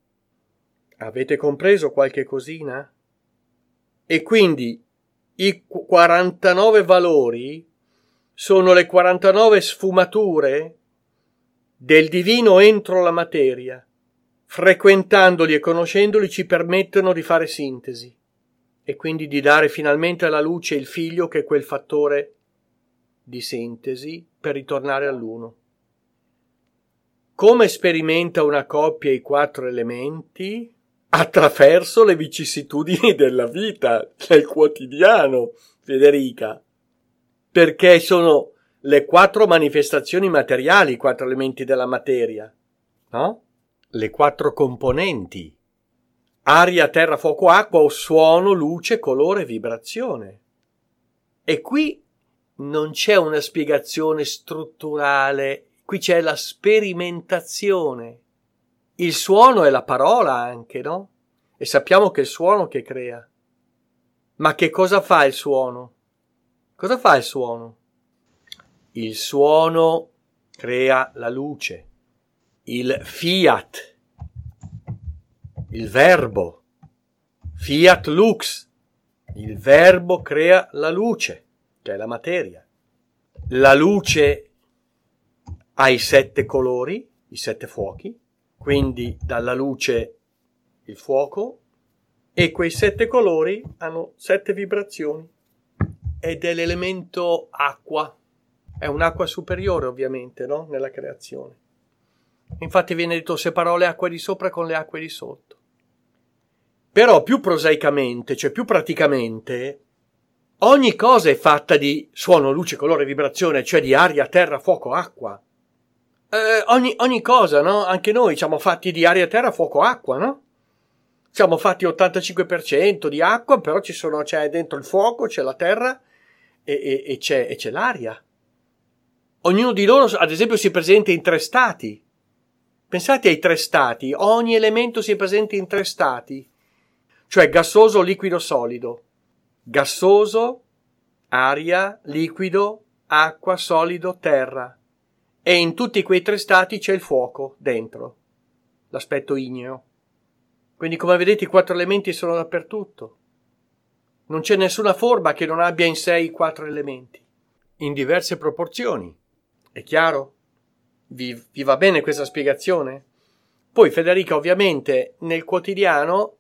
Avete compreso qualche cosina? E quindi i quarantanove valori sono le quarantanove sfumature del divino entro la materia. Frequentandoli e conoscendoli ci permettono di fare sintesi e quindi di dare finalmente alla luce il figlio che è quel fattore di sintesi per ritornare all'uno. Come sperimenta una coppia i quattro elementi? Attraverso le vicissitudini della vita, del quotidiano, Federica, perché sono le quattro manifestazioni materiali, i quattro elementi della materia, no? Le quattro componenti, aria, terra, fuoco, acqua, o suono, luce, colore, vibrazione. E qui non c'è una spiegazione strutturale, qui c'è la sperimentazione. Il suono è la parola anche, no? E sappiamo che è il suono che crea. Ma che cosa fa il suono? Cosa fa il suono? Il suono crea la luce. Il fiat, il verbo, fiat lux, il verbo crea la luce, che è la materia. La luce ha i sette colori, i sette fuochi, quindi dalla luce il fuoco, e quei sette colori hanno sette vibrazioni, ed è l'elemento acqua. È un'acqua superiore, ovviamente, no? Nella creazione. Infatti viene detto separò le acque di sopra con le acque di sotto. Però più prosaicamente, cioè più praticamente, ogni cosa è fatta di suono, luce, colore, vibrazione, cioè di aria, terra, fuoco, acqua. Eh, ogni, ogni cosa, no? Anche noi siamo fatti di aria, terra, fuoco, acqua, no? Siamo fatti ottantacinque per cento di acqua, però ci sono, c'è dentro il fuoco, c'è la terra e, e, e, c'è, e c'è l'aria. Ognuno di loro, ad esempio, si presenta in tre stati. Pensate ai tre stati. Ogni elemento si presenta in tre stati. Cioè gassoso, liquido, solido. Gassoso, aria, liquido, acqua, solido, terra. E in tutti quei tre stati c'è il fuoco dentro. L'aspetto igneo. Quindi, come vedete, i quattro elementi sono dappertutto. Non c'è nessuna forma che non abbia in sé i quattro elementi. In diverse proporzioni. È chiaro? Vi, vi va bene questa spiegazione? Poi Federica, ovviamente, nel quotidiano,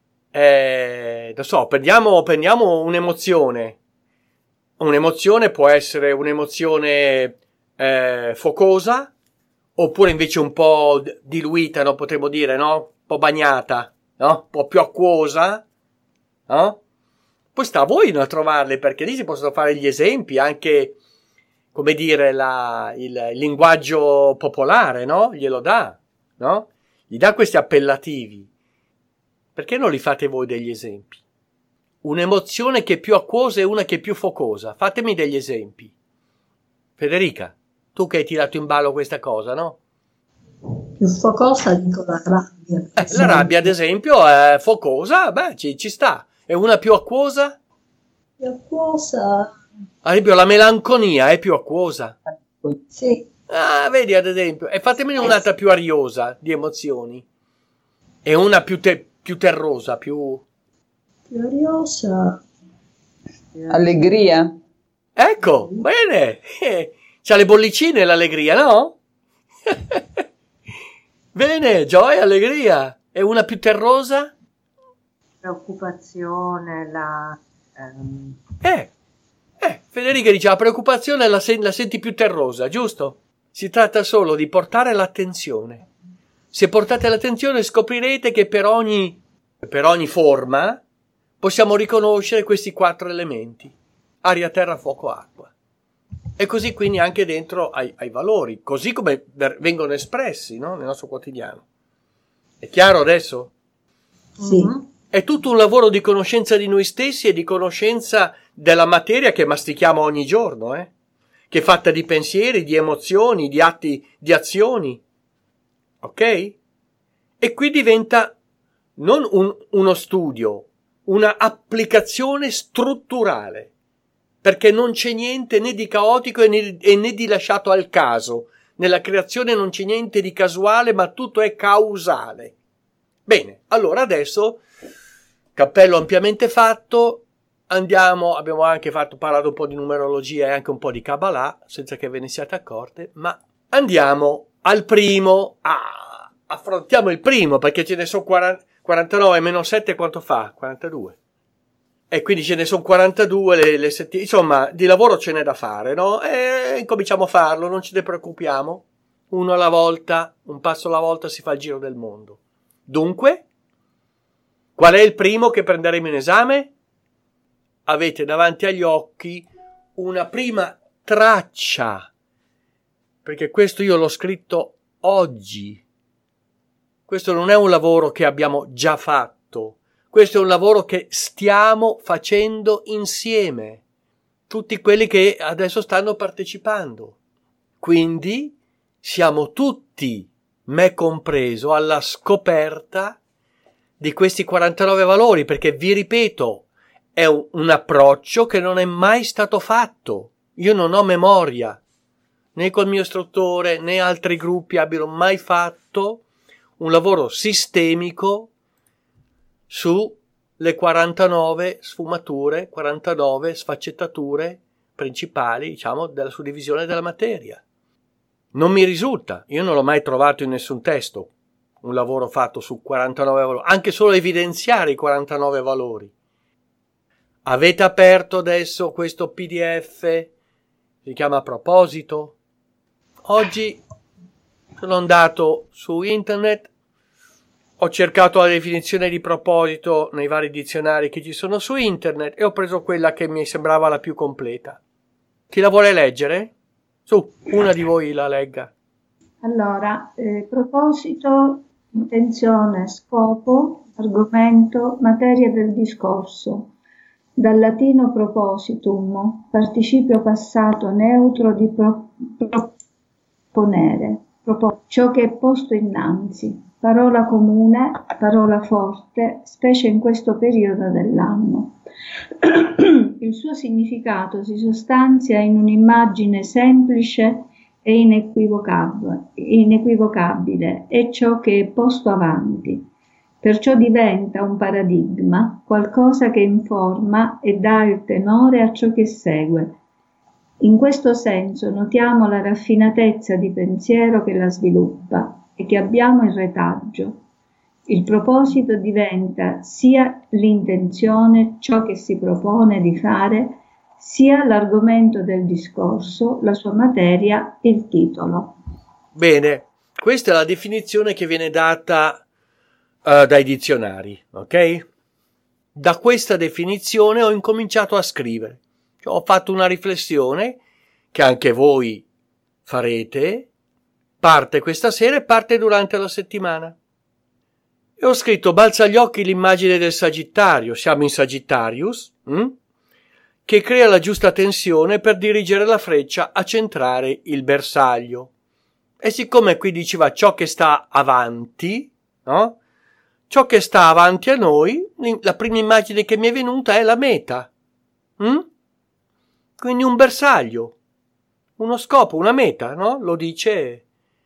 eh, non so, prendiamo, prendiamo un'emozione. Un'emozione può essere un'emozione eh, focosa, oppure invece un po' diluita, no? Potremmo dire, no? Un po' bagnata, no? Un po' più acquosa, no? Poi sta a voi a trovarle, perché lì si possono fare gli esempi, anche, come dire, la, il, il linguaggio popolare, no? Glielo dà, no? Gli dà questi appellativi. Perché non li fate voi degli esempi? Un'emozione che è più acquosa e una che è più focosa. Fatemi degli esempi. Federica, tu che hai tirato in ballo questa cosa, no?
Più focosa dico la rabbia.
Eh, la rabbia, ad esempio, è focosa, beh, ci, ci sta. E una più acquosa?
Più acquosa...
Ad esempio, la melanconia è più acquosa.
Sì.
Ah, vedi, ad esempio. E fatemene un'altra più ariosa di emozioni. E una più, te- più terrosa, più...
Più ariosa...
Allegria.
Ecco, bene. C'ha le bollicine l'allegria, no? Bene, gioia, allegria. E una più terrosa?
Preoccupazione, la... Um...
Eh, eh, Federica dice la preoccupazione la, sen- la senti più terrosa, giusto? Si tratta solo di portare l'attenzione. Se portate l'attenzione scoprirete che per ogni, per ogni forma possiamo riconoscere questi quattro elementi. Aria, terra, fuoco, acqua. E così quindi anche dentro ai, ai valori, così come vengono espressi, no? Nel nostro quotidiano. È chiaro adesso?
Sì.
Mm-hmm. È tutto un lavoro di conoscenza di noi stessi e di conoscenza della materia che mastichiamo ogni giorno, eh? Che è fatta di pensieri, di emozioni, di atti, di azioni. Ok? E qui diventa non un, uno studio, una applicazione strutturale, perché non c'è niente né di caotico e né, e né di lasciato al caso. Nella creazione non c'è niente di casuale, ma tutto è causale. Bene, allora adesso, cappello ampiamente fatto, andiamo, abbiamo anche fatto, parlato un po' di numerologia e anche un po' di Kabbalah, senza che ve ne siate accorte, ma andiamo al primo. Ah, affrontiamo il primo, perché ce ne sono quaranta, quarantanove meno sette quanto fa? quarantadue. E quindi ce ne sono quarantadue le, le settimane, insomma, di lavoro ce n'è da fare, no? E incominciamo a farlo, non ce ne preoccupiamo. Uno alla volta, un passo alla volta si fa il giro del mondo. Dunque, qual è il primo che prenderemo in esame? Avete davanti agli occhi una prima traccia, perché questo io l'ho scritto oggi. Questo non è un lavoro che abbiamo già fatto. Questo è un lavoro che stiamo facendo insieme, tutti quelli che adesso stanno partecipando. Quindi siamo tutti, me compreso, alla scoperta di questi quarantanove valori, perché vi ripeto, è un, un approccio che non è mai stato fatto. Io non ho memoria, né col mio istruttore, né altri gruppi abbiano mai fatto un lavoro sistemico sulle quarantanove sfumature, quarantanove sfaccettature principali, diciamo, della suddivisione della materia. Non mi risulta, io non l'ho mai trovato in nessun testo, un lavoro fatto su quarantanove valori, anche solo evidenziare i quarantanove valori. Avete aperto adesso questo P D F, si chiama Proposito. Oggi sono andato su internet, ho cercato la definizione di proposito nei vari dizionari che ci sono su internet e ho preso quella che mi sembrava la più completa. Chi la vuole leggere? Su, una di voi la legga.
Allora, eh, proposito, intenzione, scopo, argomento, materia del discorso. Dal latino propositum, participio passato neutro di pro, proponere, propo, ciò che è posto innanzi, parola comune, parola forte, specie in questo periodo dell'anno. Il suo significato si sostanzia in un'immagine semplice e inequivocabile, inequivocabile, è ciò che è posto avanti. Perciò diventa un paradigma, qualcosa che informa e dà il tenore a ciò che segue. In questo senso notiamo la raffinatezza di pensiero che la sviluppa e che abbiamo in retaggio. Il proposito diventa sia l'intenzione, ciò che si propone di fare, sia l'argomento del discorso, la sua materia, il titolo.
Bene, questa è la definizione che viene data uh, dai dizionari, ok? Da questa definizione ho incominciato a scrivere. Cioè, ho fatto una riflessione che anche voi farete, parte questa sera e parte durante la settimana. E ho scritto: balza agli occhi l'immagine del Sagittario, siamo in Sagittarius, hm? che crea la giusta tensione per dirigere la freccia a centrare il bersaglio. E siccome qui diceva ciò che sta avanti, no? Ciò che sta avanti a noi, la prima immagine che mi è venuta è la meta. Hm? Quindi un bersaglio, uno scopo, una meta, no? Lo dice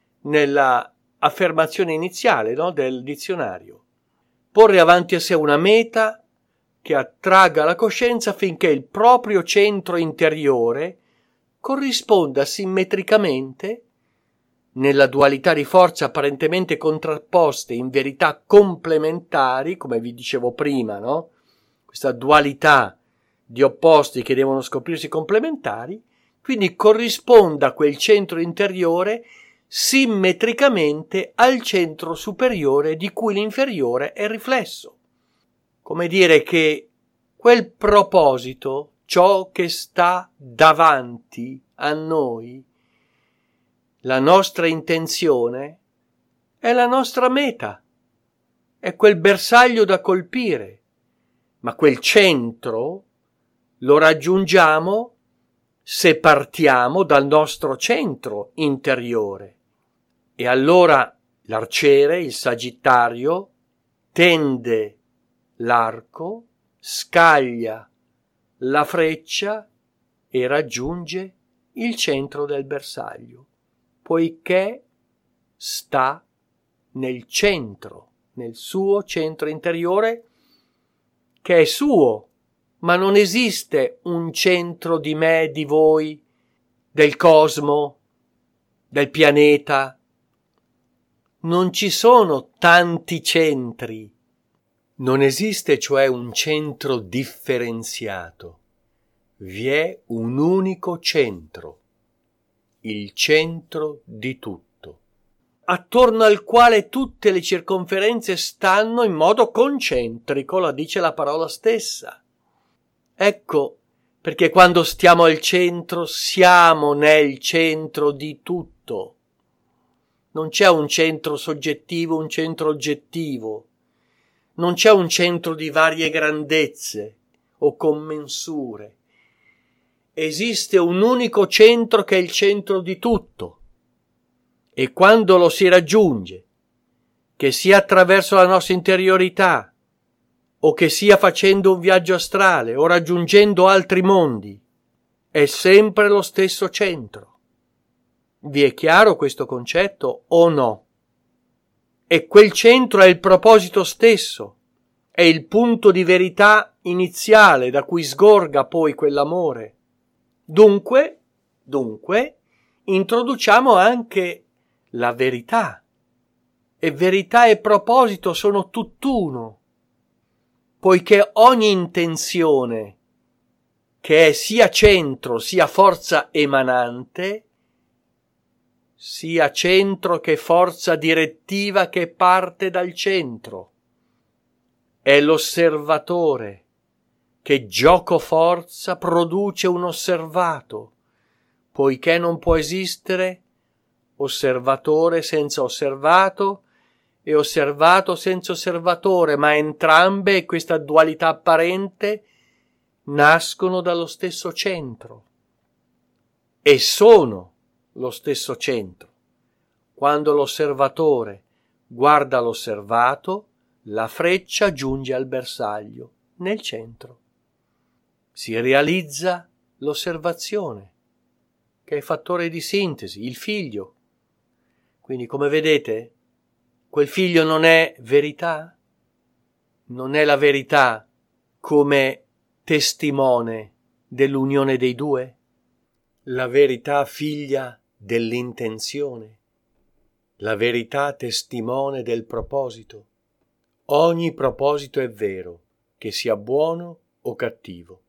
nella affermazione iniziale, no? del dizionario. Porre avanti a sé una meta che attragga la coscienza affinché il proprio centro interiore corrisponda simmetricamente, nella dualità di forze apparentemente contrapposte in verità complementari, come vi dicevo prima, no? Questa dualità di opposti che devono scoprirsi complementari, quindi corrisponda quel centro interiore simmetricamente al centro superiore di cui l'inferiore è riflesso. Come dire che quel proposito, ciò che sta davanti a noi, la nostra intenzione, è la nostra meta, è quel bersaglio da colpire, ma quel centro lo raggiungiamo se partiamo dal nostro centro interiore. E allora l'arciere, il Sagittario, tende l'arco, scaglia la freccia e raggiunge il centro del bersaglio, poiché sta nel centro, nel suo centro interiore, che è suo, ma non esiste un centro di me, di voi, del cosmo, del pianeta. Non ci sono tanti centri. Non esiste cioè un centro differenziato. Vi è un unico centro, il centro di tutto, attorno al quale tutte le circonferenze stanno in modo concentrico, la dice la parola stessa. Ecco perché quando stiamo al centro siamo nel centro di tutto. Non c'è un centro soggettivo, un centro oggettivo. Non c'è un centro di varie grandezze o commensure. Esiste un unico centro che è il centro di tutto. E quando lo si raggiunge, che sia attraverso la nostra interiorità, o che sia facendo un viaggio astrale o raggiungendo altri mondi, è sempre lo stesso centro. Vi è chiaro questo concetto o no? E quel centro è il proposito stesso, è il punto di verità iniziale da cui sgorga poi quell'amore. Dunque, dunque, introduciamo anche la verità. E verità e proposito sono tutt'uno, poiché ogni intenzione che è sia centro sia forza emanante, sia centro che forza direttiva che parte dal centro, è l'osservatore che gioco forza produce un osservato, poiché non può esistere osservatore senza osservato e osservato senza osservatore, ma entrambe, questa dualità apparente, nascono dallo stesso centro e sono lo stesso centro. Quando l'osservatore guarda l'osservato, la freccia giunge al bersaglio, nel centro. Si realizza l'osservazione, che è fattore di sintesi, il figlio. Quindi, come vedete, quel figlio non è verità? Non è la verità come testimone dell'unione dei due? La verità figlia dell'intenzione, la verità testimone del proposito. Ogni proposito è vero, che sia buono o cattivo.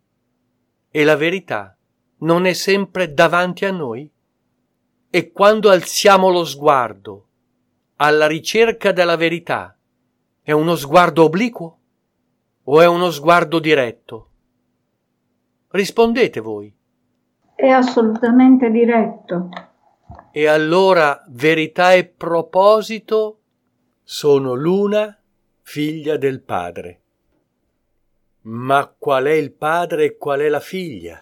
E la verità non è sempre davanti a noi? E quando alziamo lo sguardo alla ricerca della verità, è uno sguardo obliquo o è uno sguardo diretto? Rispondete voi.
È assolutamente diretto.
E allora verità e proposito sono l'una figlia del padre. Ma qual è il padre e qual è la figlia?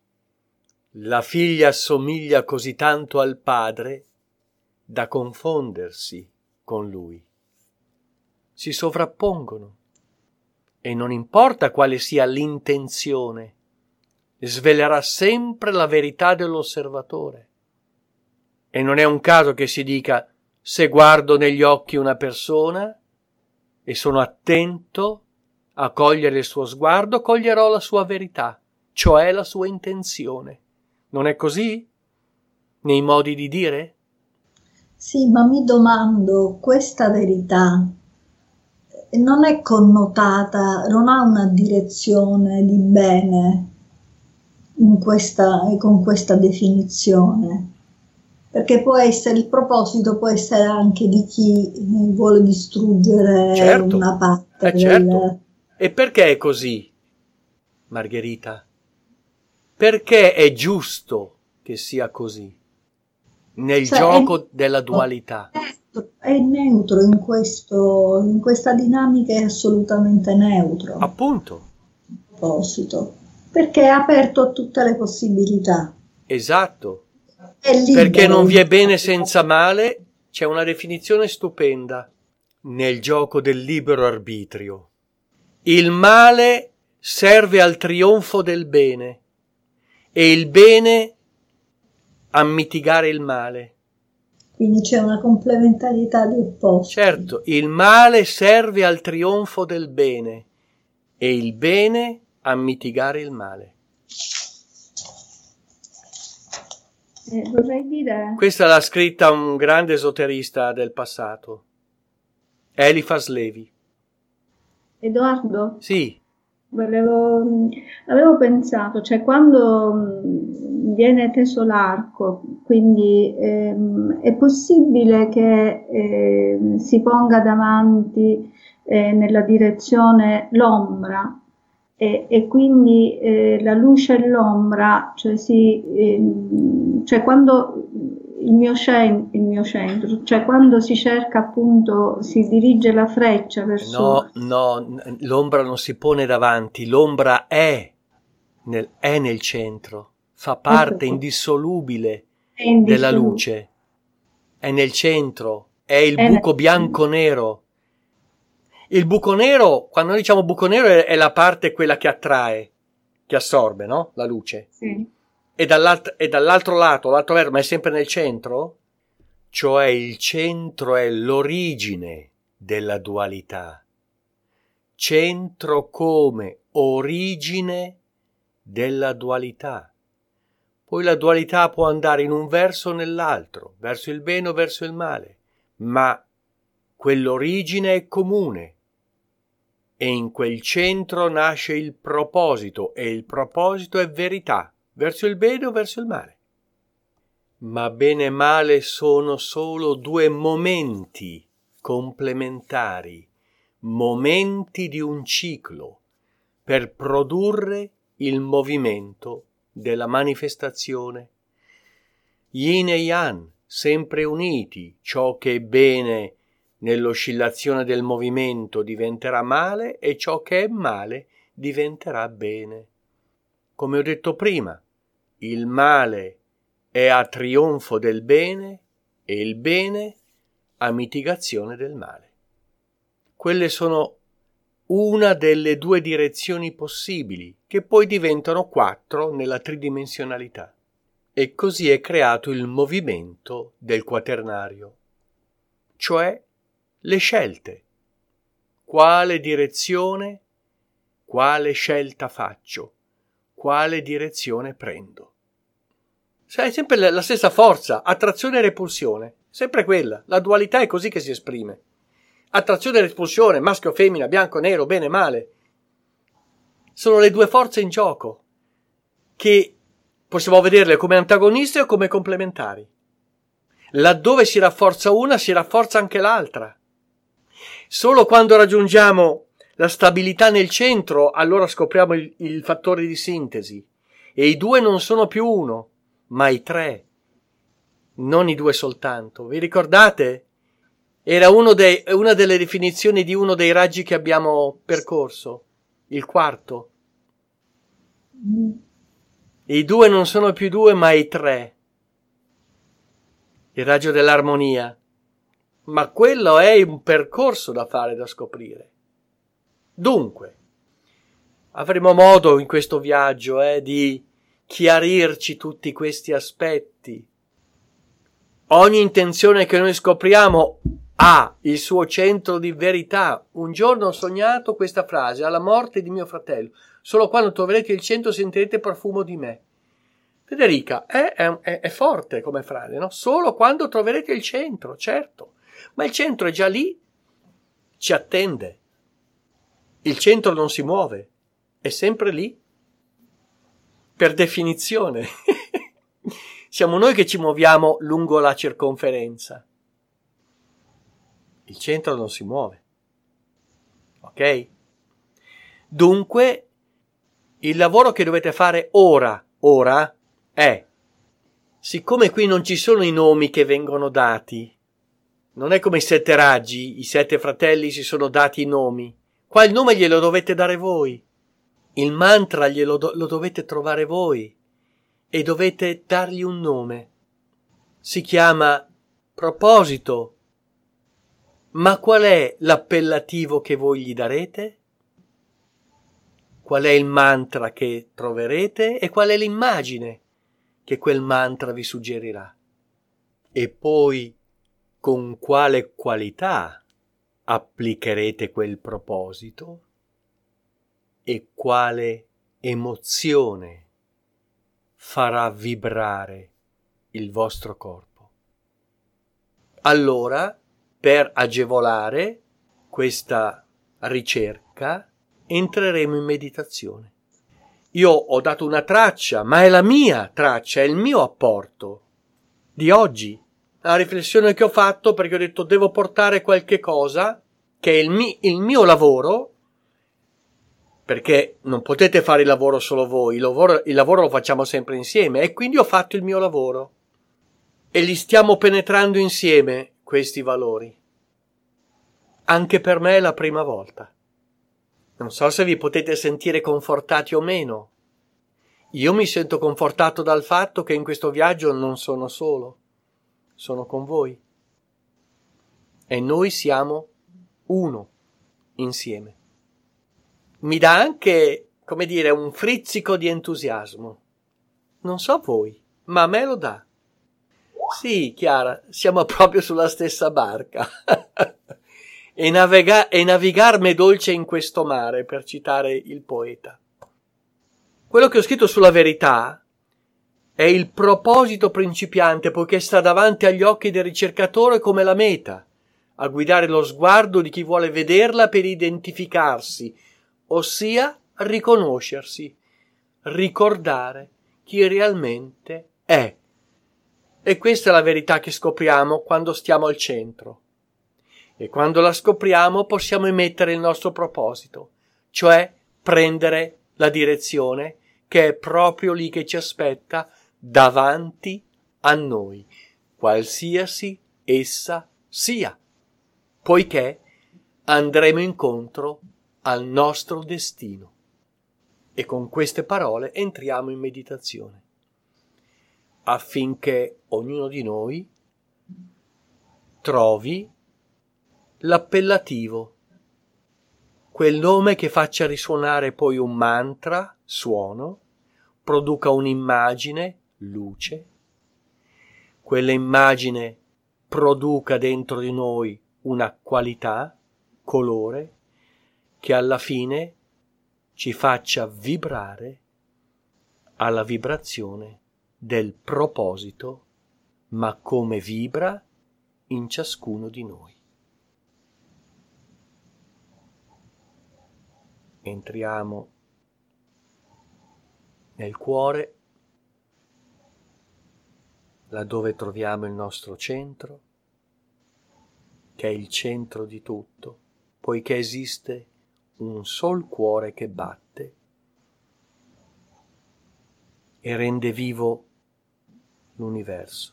La figlia assomiglia così tanto al padre da confondersi con lui. Si sovrappongono e non importa quale sia l'intenzione, svelerà sempre la verità dell'osservatore. E non è un caso che si dica: se guardo negli occhi una persona e sono attento a cogliere il suo sguardo, coglierò la sua verità, cioè la sua intenzione. Non è così? Nei modi di dire?
Sì, ma mi domando, questa verità non è connotata, non ha una direzione di bene in questa, con questa definizione? Perché può essere, il proposito può essere anche di chi vuole distruggere
certo,
una parte
eh certo.
del...
E perché è così, Margherita? Perché è giusto che sia così? Nel
Cioè,
gioco
è,
della dualità.
È neutro in questo, in questa dinamica, è assolutamente neutro.
Appunto.
Il proposito. Perché è aperto a tutte le possibilità.
Esatto.
È libero.
Perché non vi è bene senza male, c'è una definizione stupenda nel gioco del libero arbitrio. Il male serve al trionfo del bene e il bene a mitigare il male.
Quindi c'è una complementarietà di opposti.
Certo, il male serve al trionfo del bene e il bene a mitigare il male.
Eh, vorrei dire...
Questa l'ha scritta un grande esoterista del passato, Eliphas Levi.
Edoardo?
Sì.
Volevo, avevo pensato, cioè quando viene teso l'arco, quindi ehm, è possibile che eh, si ponga davanti eh, nella direzione l'ombra e, e quindi eh, la luce e l'ombra, cioè, si, ehm, cioè quando il mio, cen- il mio centro, cioè quando si cerca appunto, si dirige la freccia verso...
No, no, l'ombra non si pone davanti, l'ombra è nel, è nel centro, fa parte indissolubile,
è indissolubile
della luce, è nel centro, è il
è
buco
nel...
bianco-nero. Il buco nero, quando noi diciamo buco nero, è, è la parte quella che attrae, che assorbe, no? La luce.
Sì.
e, dall'alt- e dall'altro lato, l'altro verso, ma è sempre nel centro? Cioè il centro è l'origine della dualità. Centro come origine della dualità. Poi la dualità può andare in un verso o nell'altro, verso il bene o verso il male, ma quell'origine è comune e in quel centro nasce il proposito e il proposito è verità, verso il bene o verso il male. Ma bene e male sono solo due momenti complementari, momenti di un ciclo per produrre il movimento della manifestazione. Yin e Yang, sempre uniti, ciò che è bene nell'oscillazione del movimento diventerà male e ciò che è male diventerà bene. Come ho detto prima, il male è a trionfo del bene e il bene a mitigazione del male. Quelle sono una delle due direzioni possibili, che poi diventano quattro nella tridimensionalità. E così è creato il movimento del quaternario, cioè le scelte. Quale direzione, quale scelta faccio, quale direzione prendo. Sai, è sempre la stessa forza, attrazione e repulsione, sempre quella. La dualità è così che si esprime. Attrazione e repulsione, maschio o femmina, bianco, nero, bene, male. Sono le due forze in gioco, che possiamo vederle come antagoniste o come complementari. Laddove si rafforza una, si rafforza anche l'altra. Solo quando raggiungiamo la stabilità nel centro, allora scopriamo il, il fattore di sintesi. E i due non sono più uno, ma i tre. Non i due soltanto. Vi ricordate? Era uno dei, una delle definizioni di uno dei raggi che abbiamo percorso, il quarto. I due non sono più due, ma i tre. Il raggio dell'armonia. Ma quello è un percorso da fare, da scoprire. Dunque, avremo modo in questo viaggio eh, di chiarirci tutti questi aspetti. Ogni intenzione che noi scopriamo ha il suo centro di verità. Un giorno ho sognato questa frase: alla morte di mio fratello, solo quando troverete il centro sentirete il profumo di me. Federica, è, è, è forte come frase, no? Solo quando troverete il centro, certo. Ma il centro è già lì, ci attende. Il centro non si muove, è sempre lì. Per definizione. Siamo noi che ci muoviamo lungo la circonferenza. Il centro non si muove. Ok? Dunque, il lavoro che dovete fare ora, ora, è, siccome qui non ci sono i nomi che vengono dati, non è come i sette raggi, i sette fratelli si sono dati i nomi. Qua il nome glielo dovete dare voi. Il mantra glielo do- lo dovete trovare voi. E dovete dargli un nome. Si chiama proposito. Ma qual è l'appellativo che voi gli darete? Qual è il mantra che troverete? E qual è l'immagine che quel mantra vi suggerirà? E poi con quale qualità applicherete quel proposito e quale emozione farà vibrare il vostro corpo. Allora, per agevolare questa ricerca, entreremo in meditazione. Io ho dato una traccia, ma è la mia traccia, è il mio apporto di oggi. La riflessione che ho fatto, perché ho detto devo portare qualche cosa che è il, mi, il mio lavoro, perché non potete fare il lavoro solo voi, il lavoro, il lavoro lo facciamo sempre insieme, e quindi ho fatto il mio lavoro e li stiamo penetrando insieme questi valori. Anche per me è la prima volta. Non so se vi potete sentire confortati o meno. Io mi sento confortato dal fatto che in questo viaggio non sono solo. Sono con voi e noi siamo uno insieme. Mi dà anche, come dire, un frizzico di entusiasmo, Non so voi, ma a me lo dà. Sì, Chiara, siamo proprio sulla stessa barca. e, navega- e navigar m'è dolce in questo mare, per citare il poeta. Quello che ho scritto sulla verità è il proposito principiante, poiché sta davanti agli occhi del ricercatore come la meta, a guidare lo sguardo di chi vuole vederla per identificarsi, ossia riconoscersi, ricordare chi realmente è. E questa è la verità che scopriamo quando stiamo al centro. E quando la scopriamo possiamo emettere il nostro proposito, cioè prendere la direzione che è proprio lì che ci aspetta davanti a noi, qualsiasi essa sia, poiché andremo incontro al nostro destino. E con queste parole entriamo in meditazione, affinché ognuno di noi trovi l'appellativo, quel nome che faccia risuonare poi un mantra, suono, produca un'immagine, luce, quella immagine produca dentro di noi una qualità, colore, che alla fine ci faccia vibrare alla vibrazione del proposito, ma come vibra in ciascuno di noi. Entriamo nel cuore, laddove troviamo il nostro centro, che è il centro di tutto, poiché esiste un sol cuore che batte e rende vivo l'universo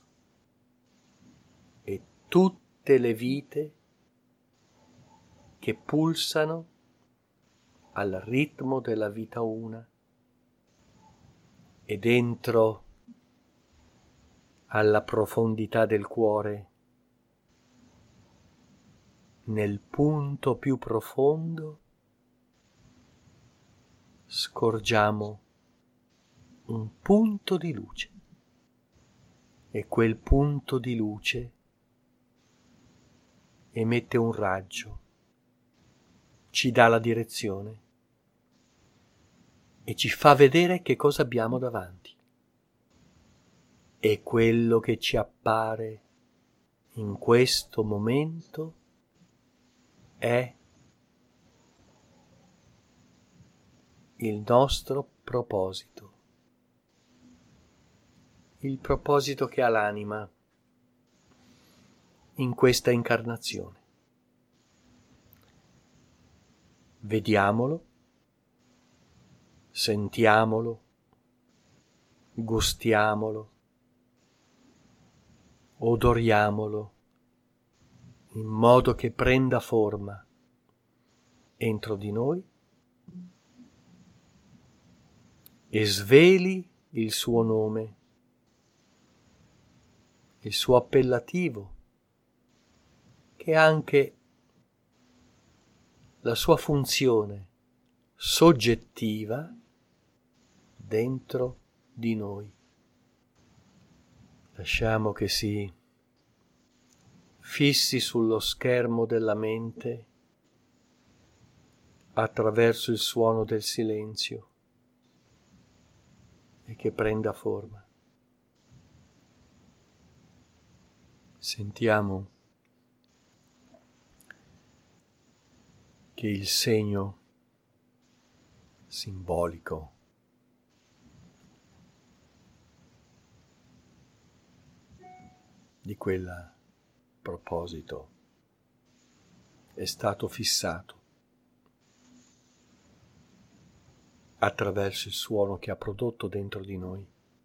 e tutte le vite che pulsano al ritmo della vita una, e dentro alla profondità del cuore, nel punto più profondo, scorgiamo un punto di luce, e quel punto di luce emette un raggio, ci dà la direzione e ci fa vedere che cosa abbiamo davanti. E quello che ci appare in questo momento è il nostro proposito, il proposito che ha l'anima in questa incarnazione. Vediamolo, sentiamolo, gustiamolo, odoriamolo, in modo che prenda forma entro di noi e sveli il suo nome, il suo appellativo, che è anche la sua funzione soggettiva dentro di noi. Lasciamo che si fissi sullo schermo della mente attraverso il suono del silenzio e che prenda forma. Sentiamo che il segno simbolico di quel proposito è stato fissato attraverso il suono che ha prodotto dentro di noi.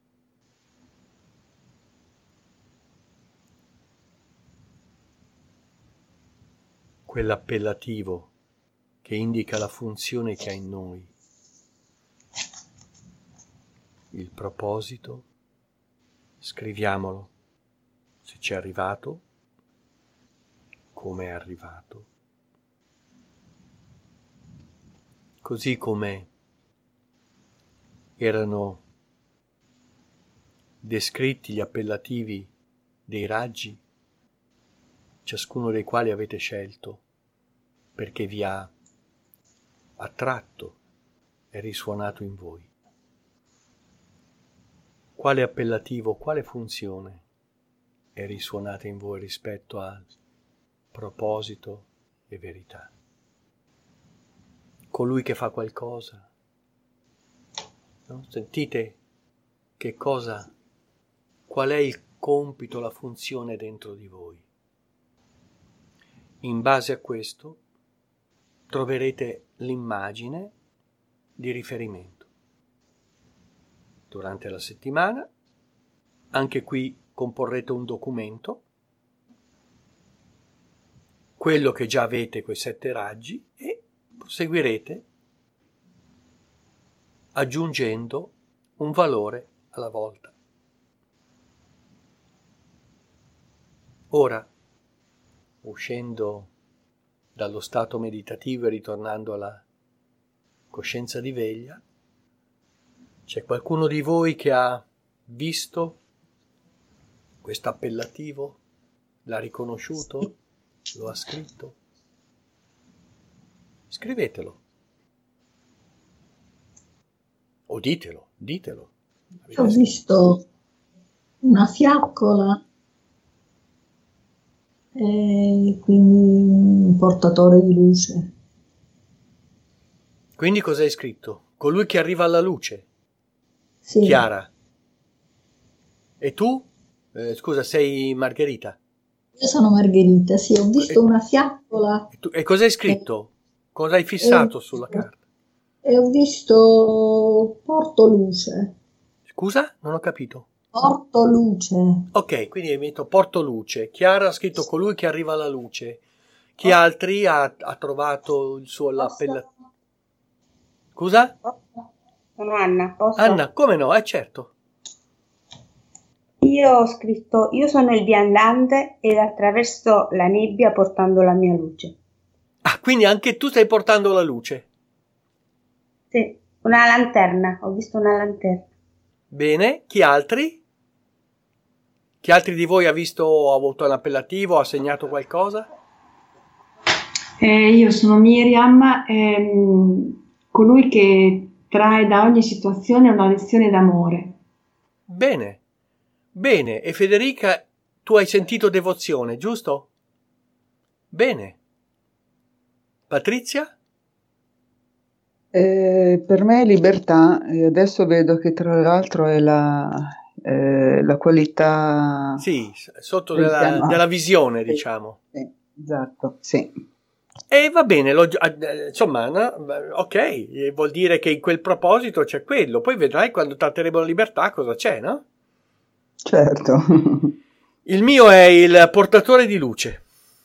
Quell'appellativo che indica la funzione che ha in noi, il proposito, scriviamolo, se ci è arrivato, come è arrivato, così come erano descritti gli appellativi dei raggi, ciascuno dei quali avete scelto perché vi ha attratto e risuonato in voi. Quale appellativo, quale funzione è risuonata in voi rispetto al proposito e verità? Colui che fa qualcosa, no? Sentite che cosa, qual è il compito, la funzione dentro di voi. In base a questo troverete l'immagine di riferimento. Durante la settimana, anche qui comporrete un documento, quello che già avete quei sette raggi, e proseguirete aggiungendo un valore alla volta. Ora, uscendo dallo stato meditativo e ritornando alla coscienza di veglia, c'è qualcuno di voi che ha visto questo appellativo? L'ha riconosciuto? Lo ha scritto? Scrivetelo. O ditelo, ditelo.
Ho visto una fiaccola e quindi un portatore di luce.
Quindi cosa hai scritto? Colui che arriva alla luce.
Sì.
Chiara. E tu? Eh, scusa, sei Margherita?
Io sono Margherita, sì, ho visto
E,
una fiaccola.
e, tu, e cosa hai scritto? Cosa hai fissato
e,
sulla carta?
E ho visto Porto Luce.
Scusa? Non ho capito.
Porto Luce.
Ok, quindi hai messo Porto Luce. Chiara ha scritto colui che arriva alla luce. Chi
Oh,
altri ha, ha trovato il suo appellativo?
posso?
Scusa?
Posso? Sono Anna, posso?
Anna, come no? Eh certo.
Io ho scritto, io sono il viandante ed attraverso la nebbia portando la mia luce.
Ah, quindi anche tu stai portando la luce.
Sì, una lanterna, ho visto una lanterna.
Bene, chi altri? Chi altri di voi ha visto o ha avuto un appellativo, ha segnato qualcosa?
Eh, io sono Miriam, ehm, colui che trae da ogni situazione una lezione d'amore.
Bene, bene. E Federica, tu hai sentito devozione, giusto? Bene. Patrizia?
Eh, per me è libertà, e adesso vedo che tra l'altro è la, eh, la qualità
Sì, s- sotto
del
della,
piano.
della visione,
Sì,
diciamo.
sì, esatto, sì.
E va bene, lo- eh, insomma, no? Ok, eh, vuol dire che in quel proposito c'è quello. Poi vedrai quando tratteremo la libertà cosa c'è, no?
Certo.
Il mio è il portatore di luce.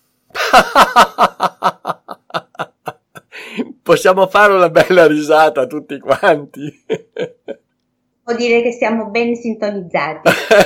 Possiamo fare una bella risata tutti quanti.
Vuol dire che siamo ben sintonizzati.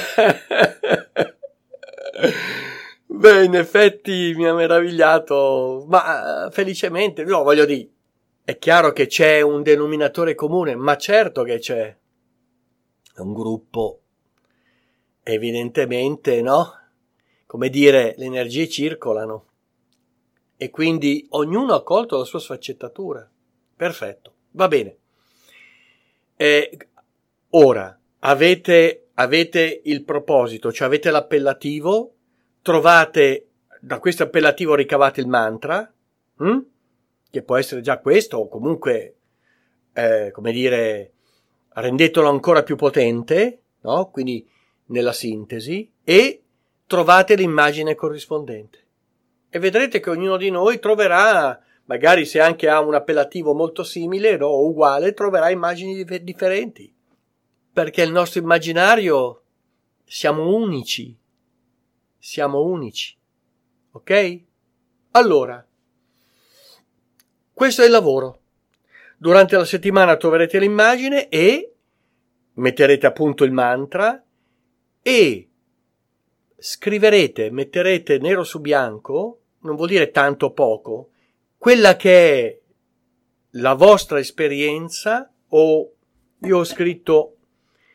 Beh, in effetti mi ha meravigliato, ma eh, felicemente, no, voglio dire, è chiaro che c'è un denominatore comune, ma certo che c'è. È un gruppo, evidentemente, no? Come dire, le energie circolano e quindi ognuno ha colto la sua sfaccettatura. Perfetto, va bene. Eh, ora, avete, avete il proposito, cioè avete l'appellativo, trovate, da questo appellativo ricavate il mantra, hm? Che può essere già questo, o comunque, eh, come dire, rendetelo ancora più potente, no? Quindi nella sintesi, e trovate l'immagine corrispondente. E vedrete che ognuno di noi troverà, magari se anche ha un appellativo molto simile, no, o uguale, troverà immagini dif- differenti. Perché il nostro immaginario, siamo unici. Siamo unici. Ok? Allora, questo è il lavoro. Durante la settimana troverete l'immagine e metterete a punto il mantra e scriverete, metterete nero su bianco, non vuol dire tanto o poco, quella che è la vostra esperienza, o io ho scritto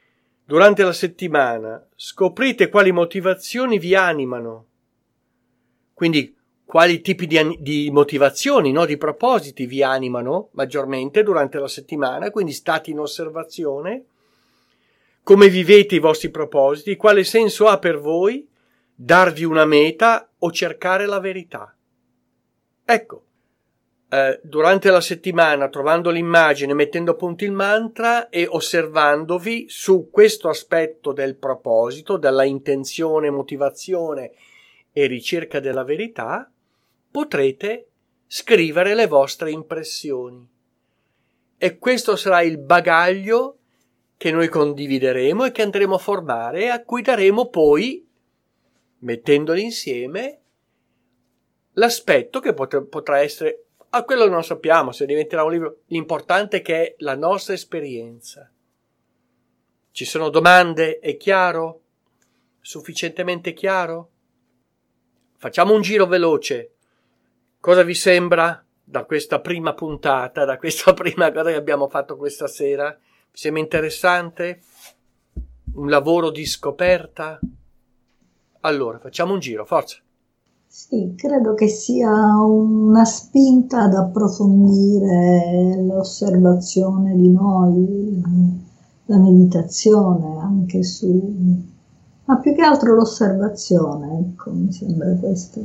durante la settimana scoprite quali motivazioni vi animano. Quindi quali tipi di, di motivazioni, no? Di propositi vi animano maggiormente durante la settimana, quindi state in osservazione. Come vivete i vostri propositi? Quale senso ha per voi darvi una meta o cercare la verità? Ecco, eh, durante la settimana, trovando l'immagine, mettendo a punto il mantra e osservandovi su questo aspetto del proposito, della intenzione, motivazione e ricerca della verità, potrete scrivere le vostre impressioni. E questo sarà il bagaglio che noi condivideremo e che andremo a formare e a cui daremo poi, mettendoli insieme, l'aspetto che pot- potrà essere, a quello non sappiamo se diventerà un libro, l'importante è che è la nostra esperienza. Ci sono domande? È chiaro? Sufficientemente chiaro? Facciamo un giro veloce. Cosa vi sembra da questa prima puntata, da questa prima cosa che abbiamo fatto questa sera? Vi sembra interessante? Un lavoro di scoperta? Allora, facciamo un giro, forza.
Sì, credo che sia una spinta ad approfondire l'osservazione di noi, la meditazione anche su, ma più che altro l'osservazione, ecco, mi sembra questo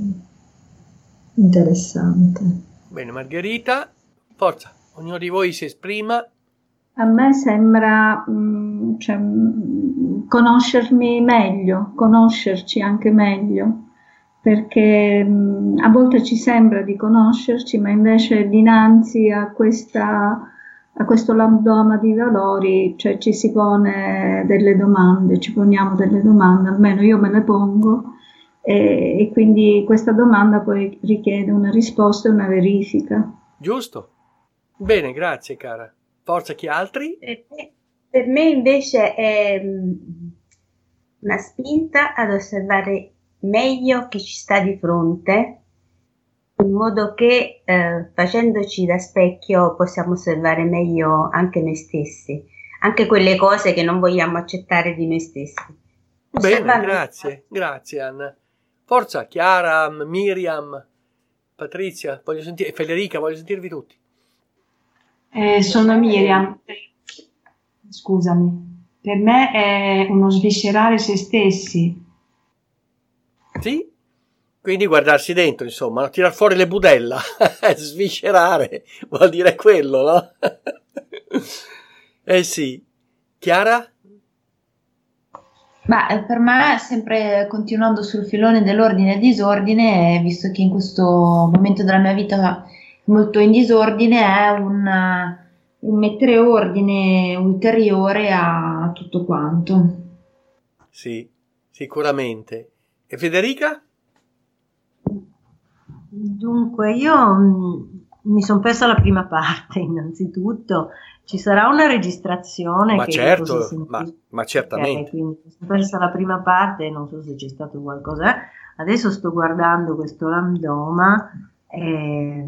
interessante.
Bene, Margherita, forza, ognuno di voi si esprima.
A me sembra mh, cioè, mh, conoscermi meglio, conoscerci anche meglio, perché mh, a volte ci sembra di conoscerci, ma invece dinanzi a, questa, a questo lambdoma di valori, cioè ci si pone delle domande, ci poniamo delle domande, almeno io me le pongo, e, e quindi questa domanda poi richiede una risposta e una verifica.
Giusto. Bene, grazie cara. Forza, chi altri?
Per me invece è una spinta ad osservare meglio chi ci sta di fronte, in modo che eh, facendoci da specchio possiamo osservare meglio anche noi stessi, anche quelle cose che non vogliamo accettare di noi stessi.
Bene, grazie, grazie Anna. Forza, Chiara, Miriam, Patrizia, voglio sentire, Federica, voglio sentirvi tutti.
Eh, sono Miriam, scusami, per me è uno sviscerare se stessi.
Sì? Quindi guardarsi dentro, insomma, no? Tirar fuori le budella, sviscerare, vuol dire quello, no? Eh sì. Chiara?
Ma per me, sempre continuando sul filone dell'ordine e disordine, visto che in questo momento della mia vita molto in disordine, è un, un mettere ordine ulteriore a tutto quanto.
Sì, sicuramente. E Federica?
Dunque, io mh, mi sono persa la prima parte, innanzitutto. Ci sarà una registrazione
Ma
che
certo,
senti...
ma, ma certamente.
Okay, quindi mi sono persa la prima parte, non so se c'è stato qualcosa. Adesso sto guardando questo lambdoma e,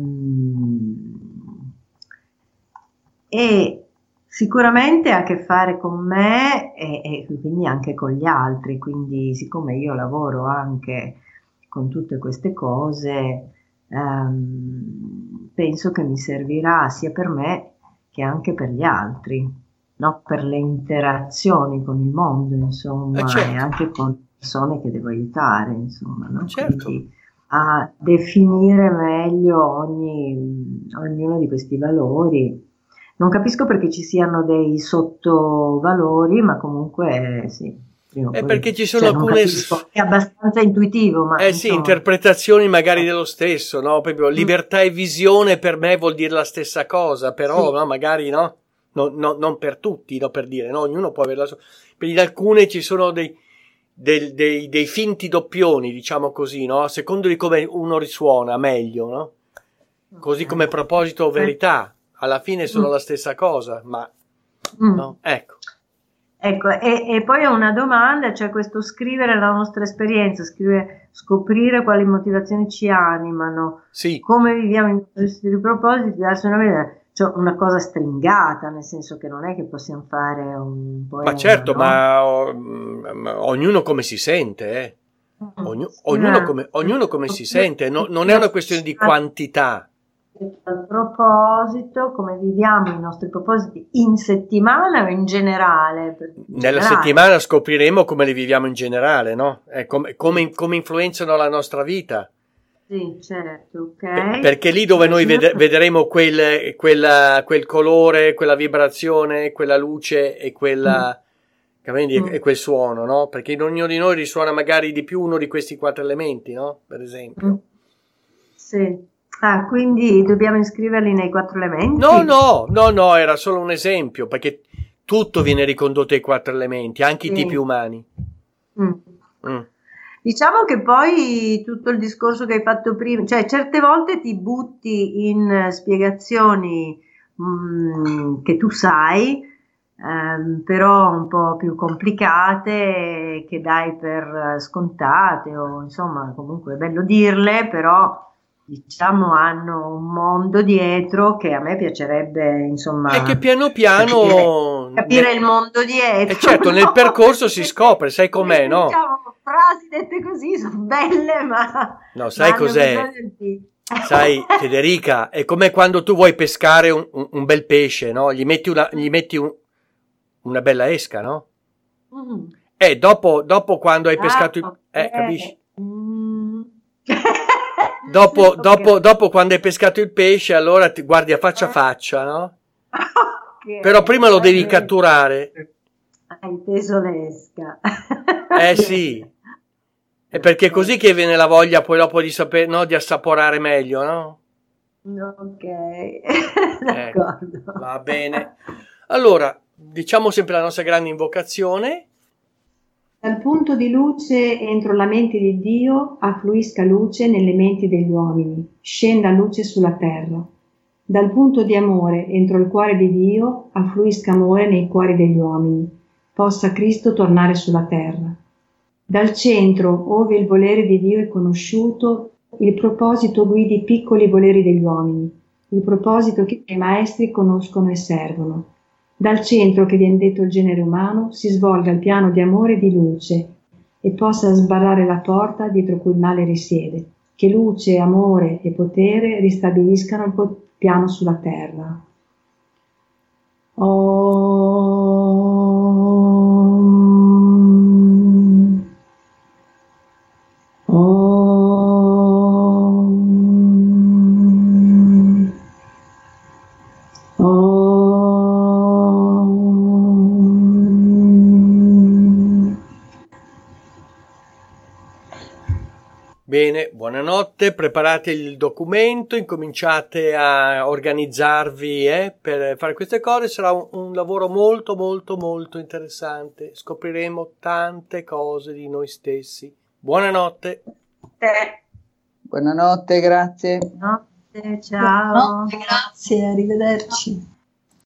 e sicuramente ha a che fare con me e, e quindi anche con gli altri, quindi siccome io lavoro anche con tutte queste cose, ehm, penso che mi servirà sia per me che anche per gli altri, no? Per le interazioni con il mondo, insomma,
eh certo.
E anche con persone che devo aiutare, insomma, no?
Certo.
Quindi a definire meglio ogni, ognuno di questi valori. Non capisco perché ci siano dei sottovalori, ma comunque eh, sì.
È perché ci sono
cioè,
alcune...
Capisco, è abbastanza intuitivo, ma...
Eh sì, interpretazioni magari dello stesso, no? Proprio libertà e visione per me vuol dire la stessa cosa, però
sì.
No, magari no? No, no, non per tutti, no, per dire, no? Ognuno può avere la sua... Per in alcune ci sono dei, dei, dei, dei finti doppioni, diciamo così, no? A secondo di come uno risuona meglio, no? Così come proposito o verità, alla fine sono
Mm.
la stessa cosa, ma...
Mm.
No? Ecco.
Ecco, e, e poi ho una domanda, cioè questo scrivere la nostra esperienza, scrivere, scoprire quali motivazioni ci animano,
Sì.
come viviamo i nostri propositi, darsi una vedere, cioè una cosa stringata, nel senso che non è che possiamo fare un poema.
Ma certo,
no?
ma, o- ma ognuno come si sente, eh. Ognu- ognuno, come, ognuno come si sente, no- non è una questione di quantità.
A proposito, come viviamo i nostri propositi in settimana o in generale? In
Nella
generale.
settimana scopriremo come li viviamo in generale, no? Eh, come, come, come influenzano la nostra vita.
Sì, certo, ok.
Per- perché lì dove noi vede- vedremo quel, quella- quel colore, quella vibrazione, quella luce e quella, capivi?
Mm.
E quel suono, no? Perché in ognuno di noi risuona magari di più uno di questi quattro elementi, no? Per esempio.
Mm. Sì. Ah, quindi dobbiamo iscriverli nei quattro elementi?
No, no, no, no, era solo un esempio, perché tutto viene ricondotto ai quattro elementi, anche i
Sì.
tipi umani.
Mm.
Mm.
Diciamo che poi tutto il discorso che hai fatto prima, cioè certe volte ti butti in spiegazioni mm, che tu sai, ehm, però un po' più complicate, che dai per scontate, o insomma comunque è bello dirle, però diciamo hanno un mondo dietro che a me piacerebbe insomma
E che piano piano...
capire, capire il mondo dietro.
E certo, nel
no?
percorso si scopre, sai com'è, no?
Diciamo, frasi dette così sono belle, ma
No, sai
ma hanno
cos'è?
bisogno di-
Sai, Federica, è come quando tu vuoi pescare un, un- un bel pesce, no? Gli metti una, gli metti un- una bella esca, no?
Mm.
E dopo, dopo quando hai pescato il...
Ah, ok.
Eh, capisci?
Mm.
Dopo,
Ok.
dopo, dopo quando hai pescato il pesce, allora ti guardi a faccia a faccia, no?
Ok.
Però prima lo devi
Va bene.
catturare.
Hai teso l'esca.
Eh sì. È perché è così che viene la voglia poi dopo di sapere, no? Di assaporare meglio, no?
Ok, d'accordo.
Va bene. Allora, diciamo sempre la nostra grande invocazione.
Dal punto di luce entro la mente di Dio affluisca luce nelle menti degli uomini, scenda luce sulla terra. Dal punto di amore entro il cuore di Dio affluisca amore nei cuori degli uomini, possa Cristo tornare sulla terra. Dal centro, ove il volere di Dio è conosciuto, il proposito guidi i piccoli voleri degli uomini, il proposito che i maestri conoscono e servono. Dal centro che viene detto il genere umano si svolga il piano di amore e di luce e possa sbarrare la porta dietro cui il male risiede, che luce, amore e potere ristabiliscano il po- piano sulla terra. Om. Om. Om.
Bene, buonanotte, preparate il documento, incominciate a organizzarvi eh, per fare queste cose, sarà un, un lavoro molto molto molto interessante, scopriremo tante cose di noi stessi. Buonanotte.
Te.
Buonanotte, grazie.
Notte, ciao.
Buonanotte, grazie, arrivederci.